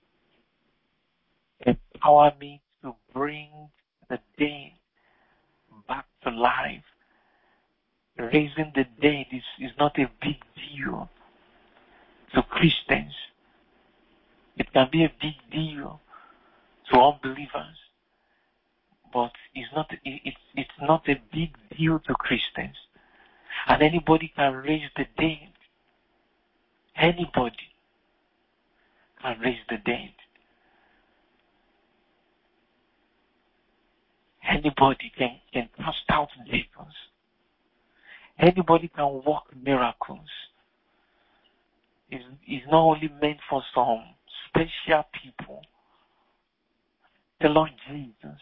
Empower me to bring the dead back to life. Raising the dead is, is not a big deal to Christians. It can be a big deal to unbelievers, but it's not, it's, it's not a big deal to Christians. And anybody can raise the dead. Anybody can raise the dead. Anybody can, can cast out demons. Anybody can work miracles. It's, it's not only meant for some special people. The Lord Jesus,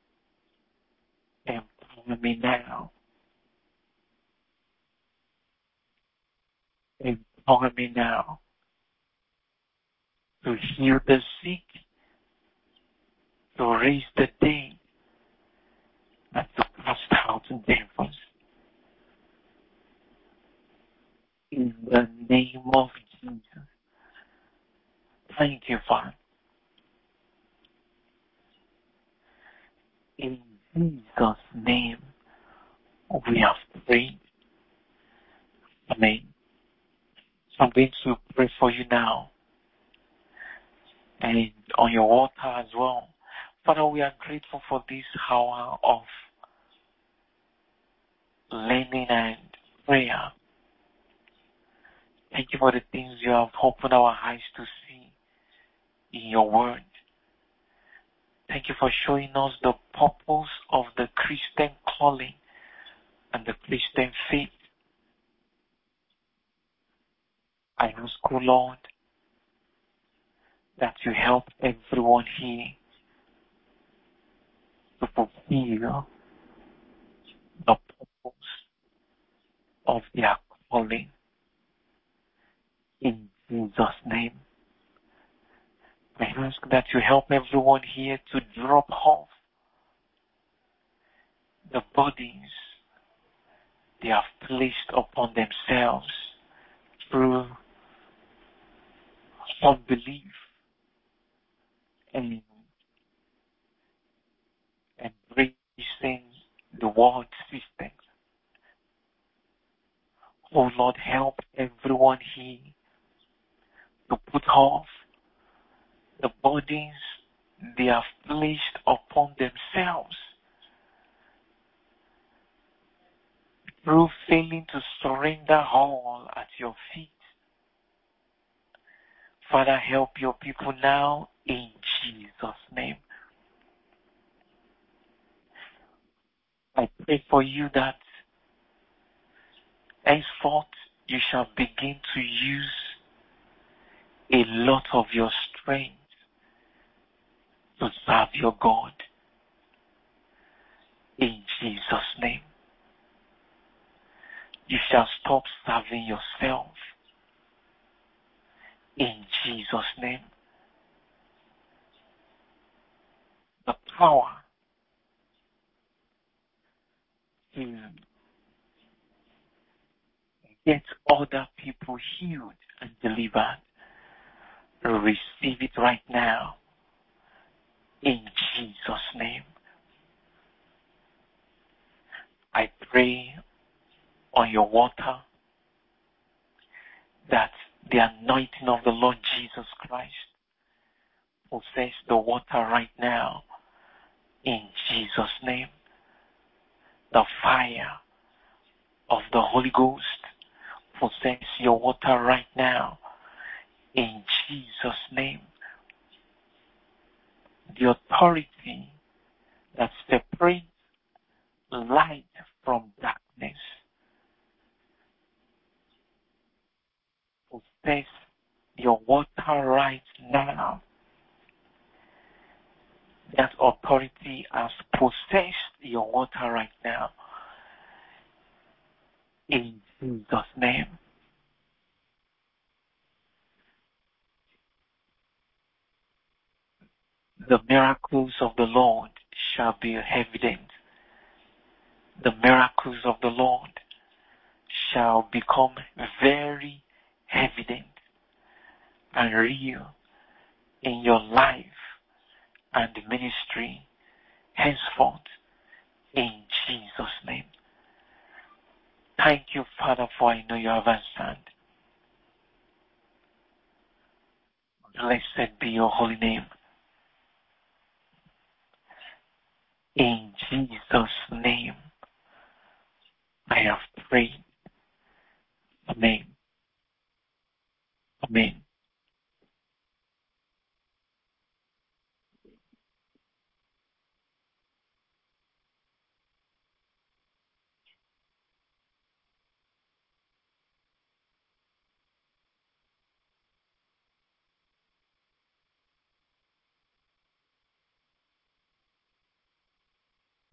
empower me now. Empower me now to heal the sick, to raise the dead, and to cast out demons. In the name of Jesus. Thank you, Father. In Jesus' name, we have prayed. Amen. So I'm going to pray for you now. And on your altar as well. Father, we are grateful for this hour of learning and prayer. Thank you for the things you have opened our eyes to see in your word. Thank you for showing us the purpose of the Christian calling and the Christian faith. I ask, O Lord, that you help everyone here to fulfill the purpose of their calling. In Jesus' name, I ask that you help everyone here to drop off the burdens they have placed upon themselves through unbelief and embracing the world system. Oh Lord, help everyone here to put off the burdens they have placed upon themselves through failing to surrender all at your feet. Father, help your people now in Jesus' name. I pray for you that henceforth you shall begin to use a lot of your strength to serve your God. In Jesus' name. You shall stop serving yourself. In Jesus' name. The power to get other people healed and delivered. Receive it right now. In Jesus' name. I pray on your water that the anointing of the Lord Jesus Christ possess the water right now. In Jesus' name. The fire of the Holy Ghost possess your water right now. In Jesus' name. The authority that separates light from darkness possess your water right now. That authority has possessed your water right now. In Jesus' name. The miracles of the Lord shall be evident. The miracles of the Lord shall become very evident and real in your life and ministry henceforth, in Jesus' name. Thank you, Father, for I know you have answered. Blessed be your holy name. In Jesus' name, I have prayed. Amen.